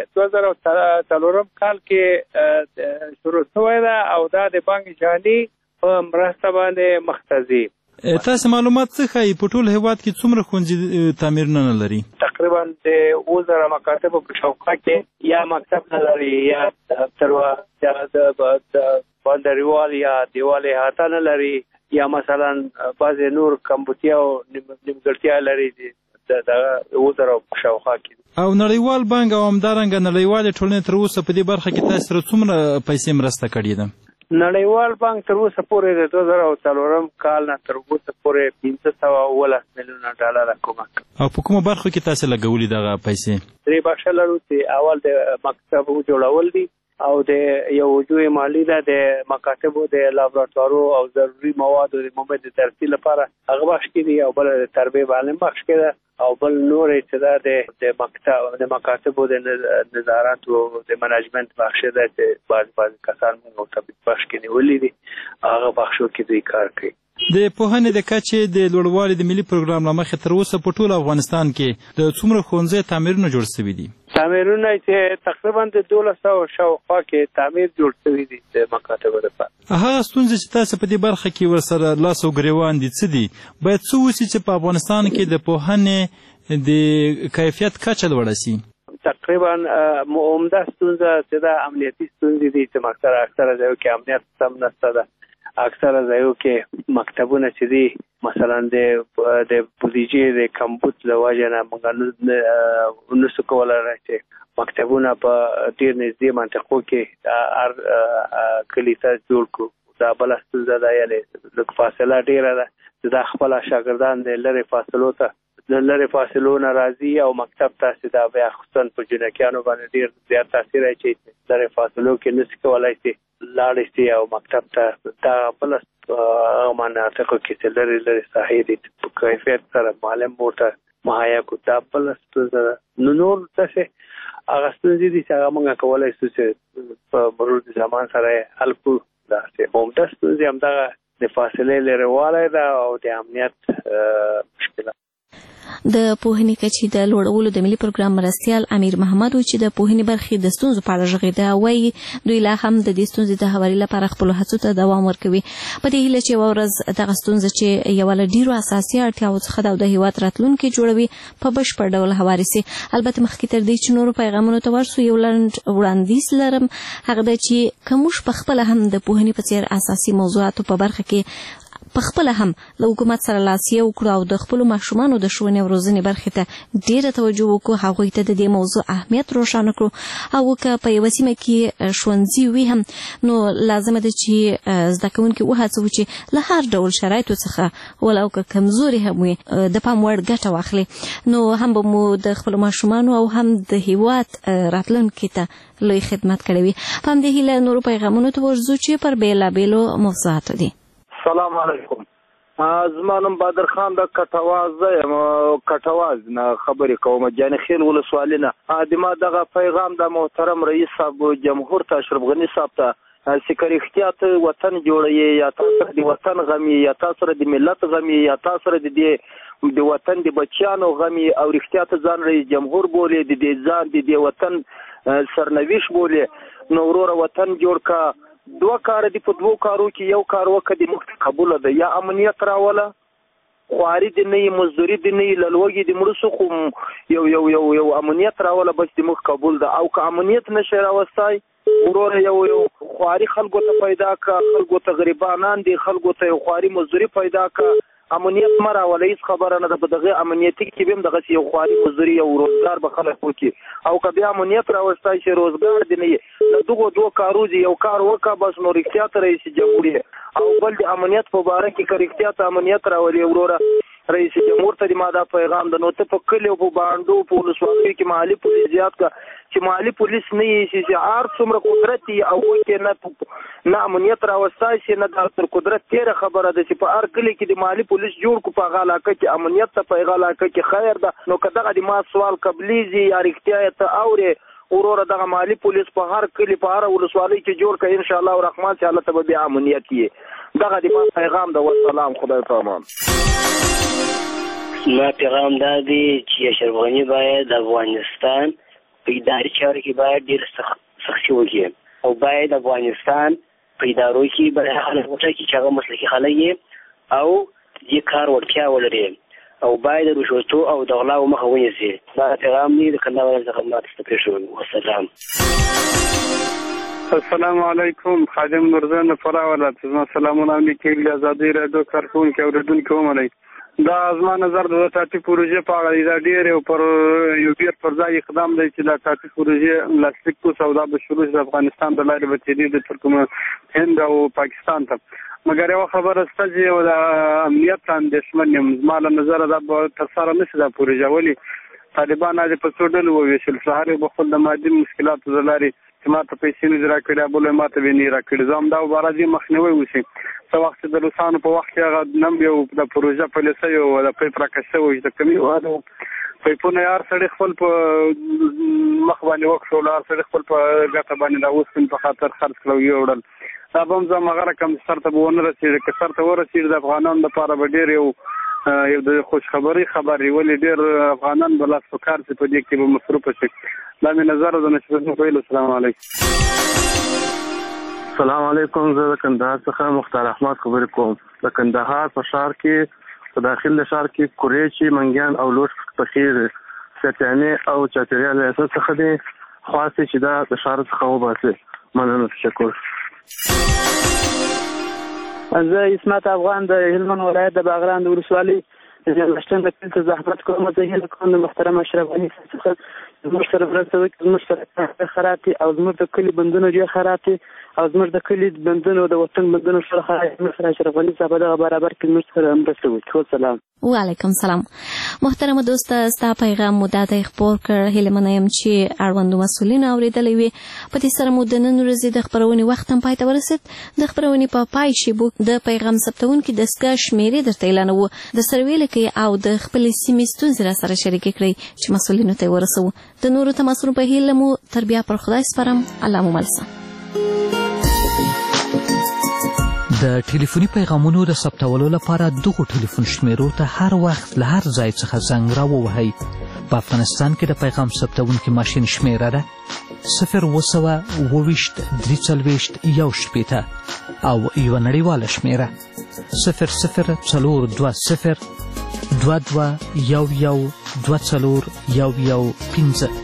د 2003 کال کې شروع شوی ده او دا د بانک جهاني په مرسته باندې مختزي تاسو معلومات څه ښایي په ټول هیواد کې څومره ښوونځي تعمیرونه نه لري تقریبا د 2000 مکاتب په شاوخوا کې یا مکتب نه لري یا دفتر یا د بندریوال یا دیوال احاطه نه لري یا مثلا بعض نور کمبودیا او نیمګړتیا لري د 2000 په شاوخوا کې او نړیوال بانک او همدارنګه نړیوال ټولنې تر اوسه په دې برخه کې تاسو سره څومره پیسې مرسته کړې ده نړیوال بانک تر اوسه پورې د 2004 کال نه تر اوسه پورې 510 میلیونه ډالر کومک او په کومه برخه کې تاسو لګولې دغه پیسې درې بخښه لرو چې اول د مکتب جوړول دي او د یو وجوه مالی ده د مکاتبو د لابراتوارو او ضروري موادو د مومد ترتیب لپاره هغه بخش کې دي او بل د تربیه معلم بخش کې ده او بل نور چې ده د مکاتبو د نظارت او د منیجمنت بخش ده چې بعض کسان موږ ته بخش کې نیولې دي هغه بخشو کې دوی کار کوي د پوهنې د کچې د لوړوالي د ملي پروګرام له مخې تر اوسه په ټول افغانستان کې د څومره ښوونځي تعمیرونه جوړ شوي دي تعمیرونه چې تقریبا د 1200 شاوخوا کې تعمیر جوړ شوي دي د مکاتبو لپاره هغه ستونزې چې تاسو په دې برخه کې ورسره لاس او ګریوان دي څه دي باید څه وشي چې په افغانستان کې د پوهنې د کیفیت کچه لوړه شي تقریبا عمده ستونزه چې د امنیتي ستونزې دي چې اکثره ځایو کې امنیت سم نشته ده اکثره ځایو کې مکتبونه چې دي مثلا د بودیجې د کمبود له وجې نه موږ نشو کولی چې مکتبونه په ډېر نږدې منطقو کې هر کلي ته جوړ کړو دا بله ستونزه ده یعنې لږ فاصله ډېره ده چې دا خپله شاګردان د لرې فاصلو ته د لرې فاصلو نه راځي او مکتب ته چې دا بیا خصوصا په جنکیانو باندې ډېر زیات تاثیر اچوي چې لرې فاصلو کې نشي کولی چې لاړې شي او مکتب ته دا بله مناطقو کې چې لرې ساحې دي په کیفیت سره معلم ورته مهیا کړو دا بله ستونزه ده نو نور داسې هغه ستونزې دي چې هغه موږ کولی شو چې په مرور د زمان سره یې حل کړو داسې عمده ستونزې همدغه د فاصلې لرېوالی ده او د امنیت مشکلات د پوهنې کچې د لوړولو د ملي پروګرام مرستیال امیر محمد و چې د پوهنې برخې د ستونزو په اړه غږېده وایي دوی لا هم د دې ستونزې د هواري لپاره خپلو هڅو ته دوام ورکوي په دې هیله چې یوه ورځ دغه ستونزه چې یوه له ډېرو اساسي اړتیاوو څخه ده او د هېواد راتلونکی جوړوي په بشپړ ډول هواري سي البته مخکې تر دې چې نورو پیغامونو ته ورسو یو لنډ وړاندیز لرم هغه ده چې که موږ پخپله هم د پوهنې په څېر اساسي موضوعاتو په برخه کې پخپله هم له حکومت سره لاس یو کړو او د خپلو ماشومانو د ښوونې او روزنې برخې ته ډېره توجه وکړو هغوی ته د دې موضوع اهمیت روښانه کړو او که په یوه سیمه کې ښوونځي وي هم نو لازمه ده چې زده کوونکي وهڅوو چې له هر ډول شرایطو څخه ولو که کمزوري هم وي د پام وړ ګټه واخلي نو هم به مو د خپلو ماشومانو او هم د هېواد راتلونکي ته لوی خدمت کړی وي په همدې هیله نورو پیغامونو ته ورځو چې پر بېلابېلو موضوعاتو دي سلام علیکم زما نوم بدر خان د کټواز یم کټواز نه خبرې کوم جاني خیل ولسوالي نه د ما دغه پیغام د محترم رئیس صاحب جمهور ته اشرف غني صاحب ته چې اختیار وطن جوړوي یا تاسو د وطن غمي یا تاسو د ملت غمي یا تاسو د وطن د بچیانو غمي او اختیار ځان رئیس جمهور بولي د دې ځان د وطن سرنويش بولي نو ورور وطن جوړ کا دوه کار دي په دوه کارو کې یو کار وکړي مخ قبول ده یا امنیت راوله خواري دې نه وي مزدوري دې نه وي للوږي دې مړه سو خو یو امنیت راوله بس دې موږ قبول ده او که امنیت نشي راوستی وروره یو خواري خلکو ته پیدا که خلکو ته غریبانان دي خلکو ته یو خواري مزدوري پیدا که امنیت مه راوله هېڅ خبره نه ده په دغه امنیتي کې به هم دغسې یو خواري مزدوري یو روزګار به خلک وکړي او که بیا امنیت راوستی چې روزګار دې نه وي له دغو دوه کارو دي یو کار وکړه بس نو رښتیا ته رئیس جمهور او بل د امنیت په باره کې که رښتیا ته امنیت راولي وروره رئیس جمهور ته دې ما دا پیغام ده نو ته په کلیو په بانډو په ولسوالیو کې محلي پولیس زیات کړه چې محلي پولیس نه وي چې هر څومره قدرت وي او کې نه امنیت راوستی شي نه دا تر قدرت تېره خبره ده چې په هر کلي کې د محلي پولیس جوړ کړو په هغه علاقه کې امنیت ته په هغه علاقه کې خیر ده نو که دغه د ما سوال قبلیږي یا رښتیا یې ته اورې وروره دغه محلي پولیس په هر کلي په هره ولسوالۍ کې جوړ کړه انشاءالله الرحمن چې هلته به بیا امنیت یې دغه د ما پیغام ده والسلام خدای پامان ما پیغام دا دی چې اشرف غني باید افغانستان په اداري چارو کې باید ډېر سختي وکړي او باید افغانستان په ادارو کې باید خلک وټاکي چې هغه مسلکي خلک یې او دې کار وړتیا ولري او باید د رشوتو او د غلاو مخه ونیسي دا پیغام دی د کندهار ولایت څخه ما ته پرېښود والسلام. السلام علیکم خادم نورزن فرا ولایت زما سلامونه لیکل ازادي راډیو کارکونکو اوریدونکو ومنئ دا زما نظر د ټاټي پروژې په اړه دا ډېر یو پر ځای اقدام دی چې دا ټاټي پروژې لاسلیک کو سودا به شروع د افغانستان د لارې به تېري د ترکم هند او پاکستان ته مګر یو خبره شته چې د امنیت اندېښمن یم زما له نظره دا به ترسره نه شي دا پروژه ولې طالبان د په څو ډلو وویشل سهار یې به خپل د مادي مشکلاتو د لارې چې ما ته پیسې نه دي راکړي بل ما ته به نه راکړي زه همدا وباره دې مخنیوی وشي څه وخت چې د روسانو په وخت کې هغه نم یو د پروژه پیل شوی او د پیپ راکش شوی د کمي واده پیپونه یې هر سړی خپل په مخ باندې وکښول هر سړی خپل په ګټه باندې د اوسپنې په خاطر خرڅ کړل یوړل دا به هم زه هغه رقم سر ته به ونه رسېږي که سر ته ورسېږي د افغانانو لپاره به ډېر یو د خوشخبري خبرې ولې ډېر افغانان به لاس په کار شي په دې کې به مصروفه شي دا مې نظر د نشرتونو ویلو السلام علیکم. السلام علیکم زه د کندهار څخه مختار احمد خبرې کوم د کندهار په ښار کې په داخل د ښار کې کوریچي منګیان او لوټ پخیر سټیانې او چاپیریال اساس څخه دي خاصه چې دا د ښار څخه وباسي مننه تشکر. زه اسمت افغان د هلمند ولایت د باغران د ولسوالۍ لشتن د کلي ته زحمت کوم زه هیله کوم د محترم اشرف غني څخه زموږ سره مرسته وکړي زموږ سره خراب دي او زموږ د کلي بندونه ډېر خراب دي او زموږ د کلي بندونه د وطن بندونه سره خراب زموږ سره اشرف غني صاحب دغه برابر کړي زموږ سره مرسته وکړي. والسلام. وعلیکم سلام. محترم دوست ستا پیغام مو دا خپور کړ هیله منم چې اړوندو مسؤلین اوریدلې وي په دې سره مو د نن ورځې د خبرونې وخت هم پای ته ورسید د خبرونې په پای شي بو د پیغام ثبتونکو د سکا شمیرې درته اعلانوو د سرویل کې او د خپل سیمې ستونزې را سره شریک کړئ چې مسؤلینو ته ورسو د نورو تماسونو په هیله مو تر بیا پر خدای سپارم الله مو ملسه. د ټلیفوني پیغامونو د ثبتولو لپاره دغو ټلیفون شمیرو ته هر وخت له هر ځای څخه زنګ راووهئ. په افغانستان کې د پیغام ثبتونکي ماشین شمیره ده 020 23 1 او یوه نړیواله شمیره 00 22 11 24 11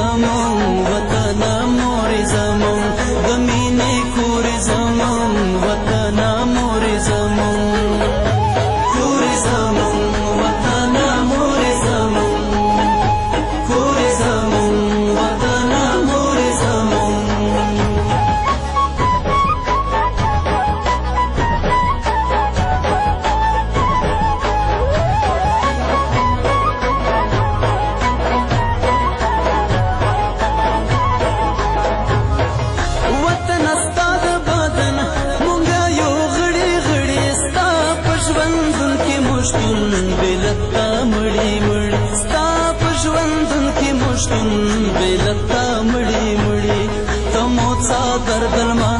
زمون وطن درد الماس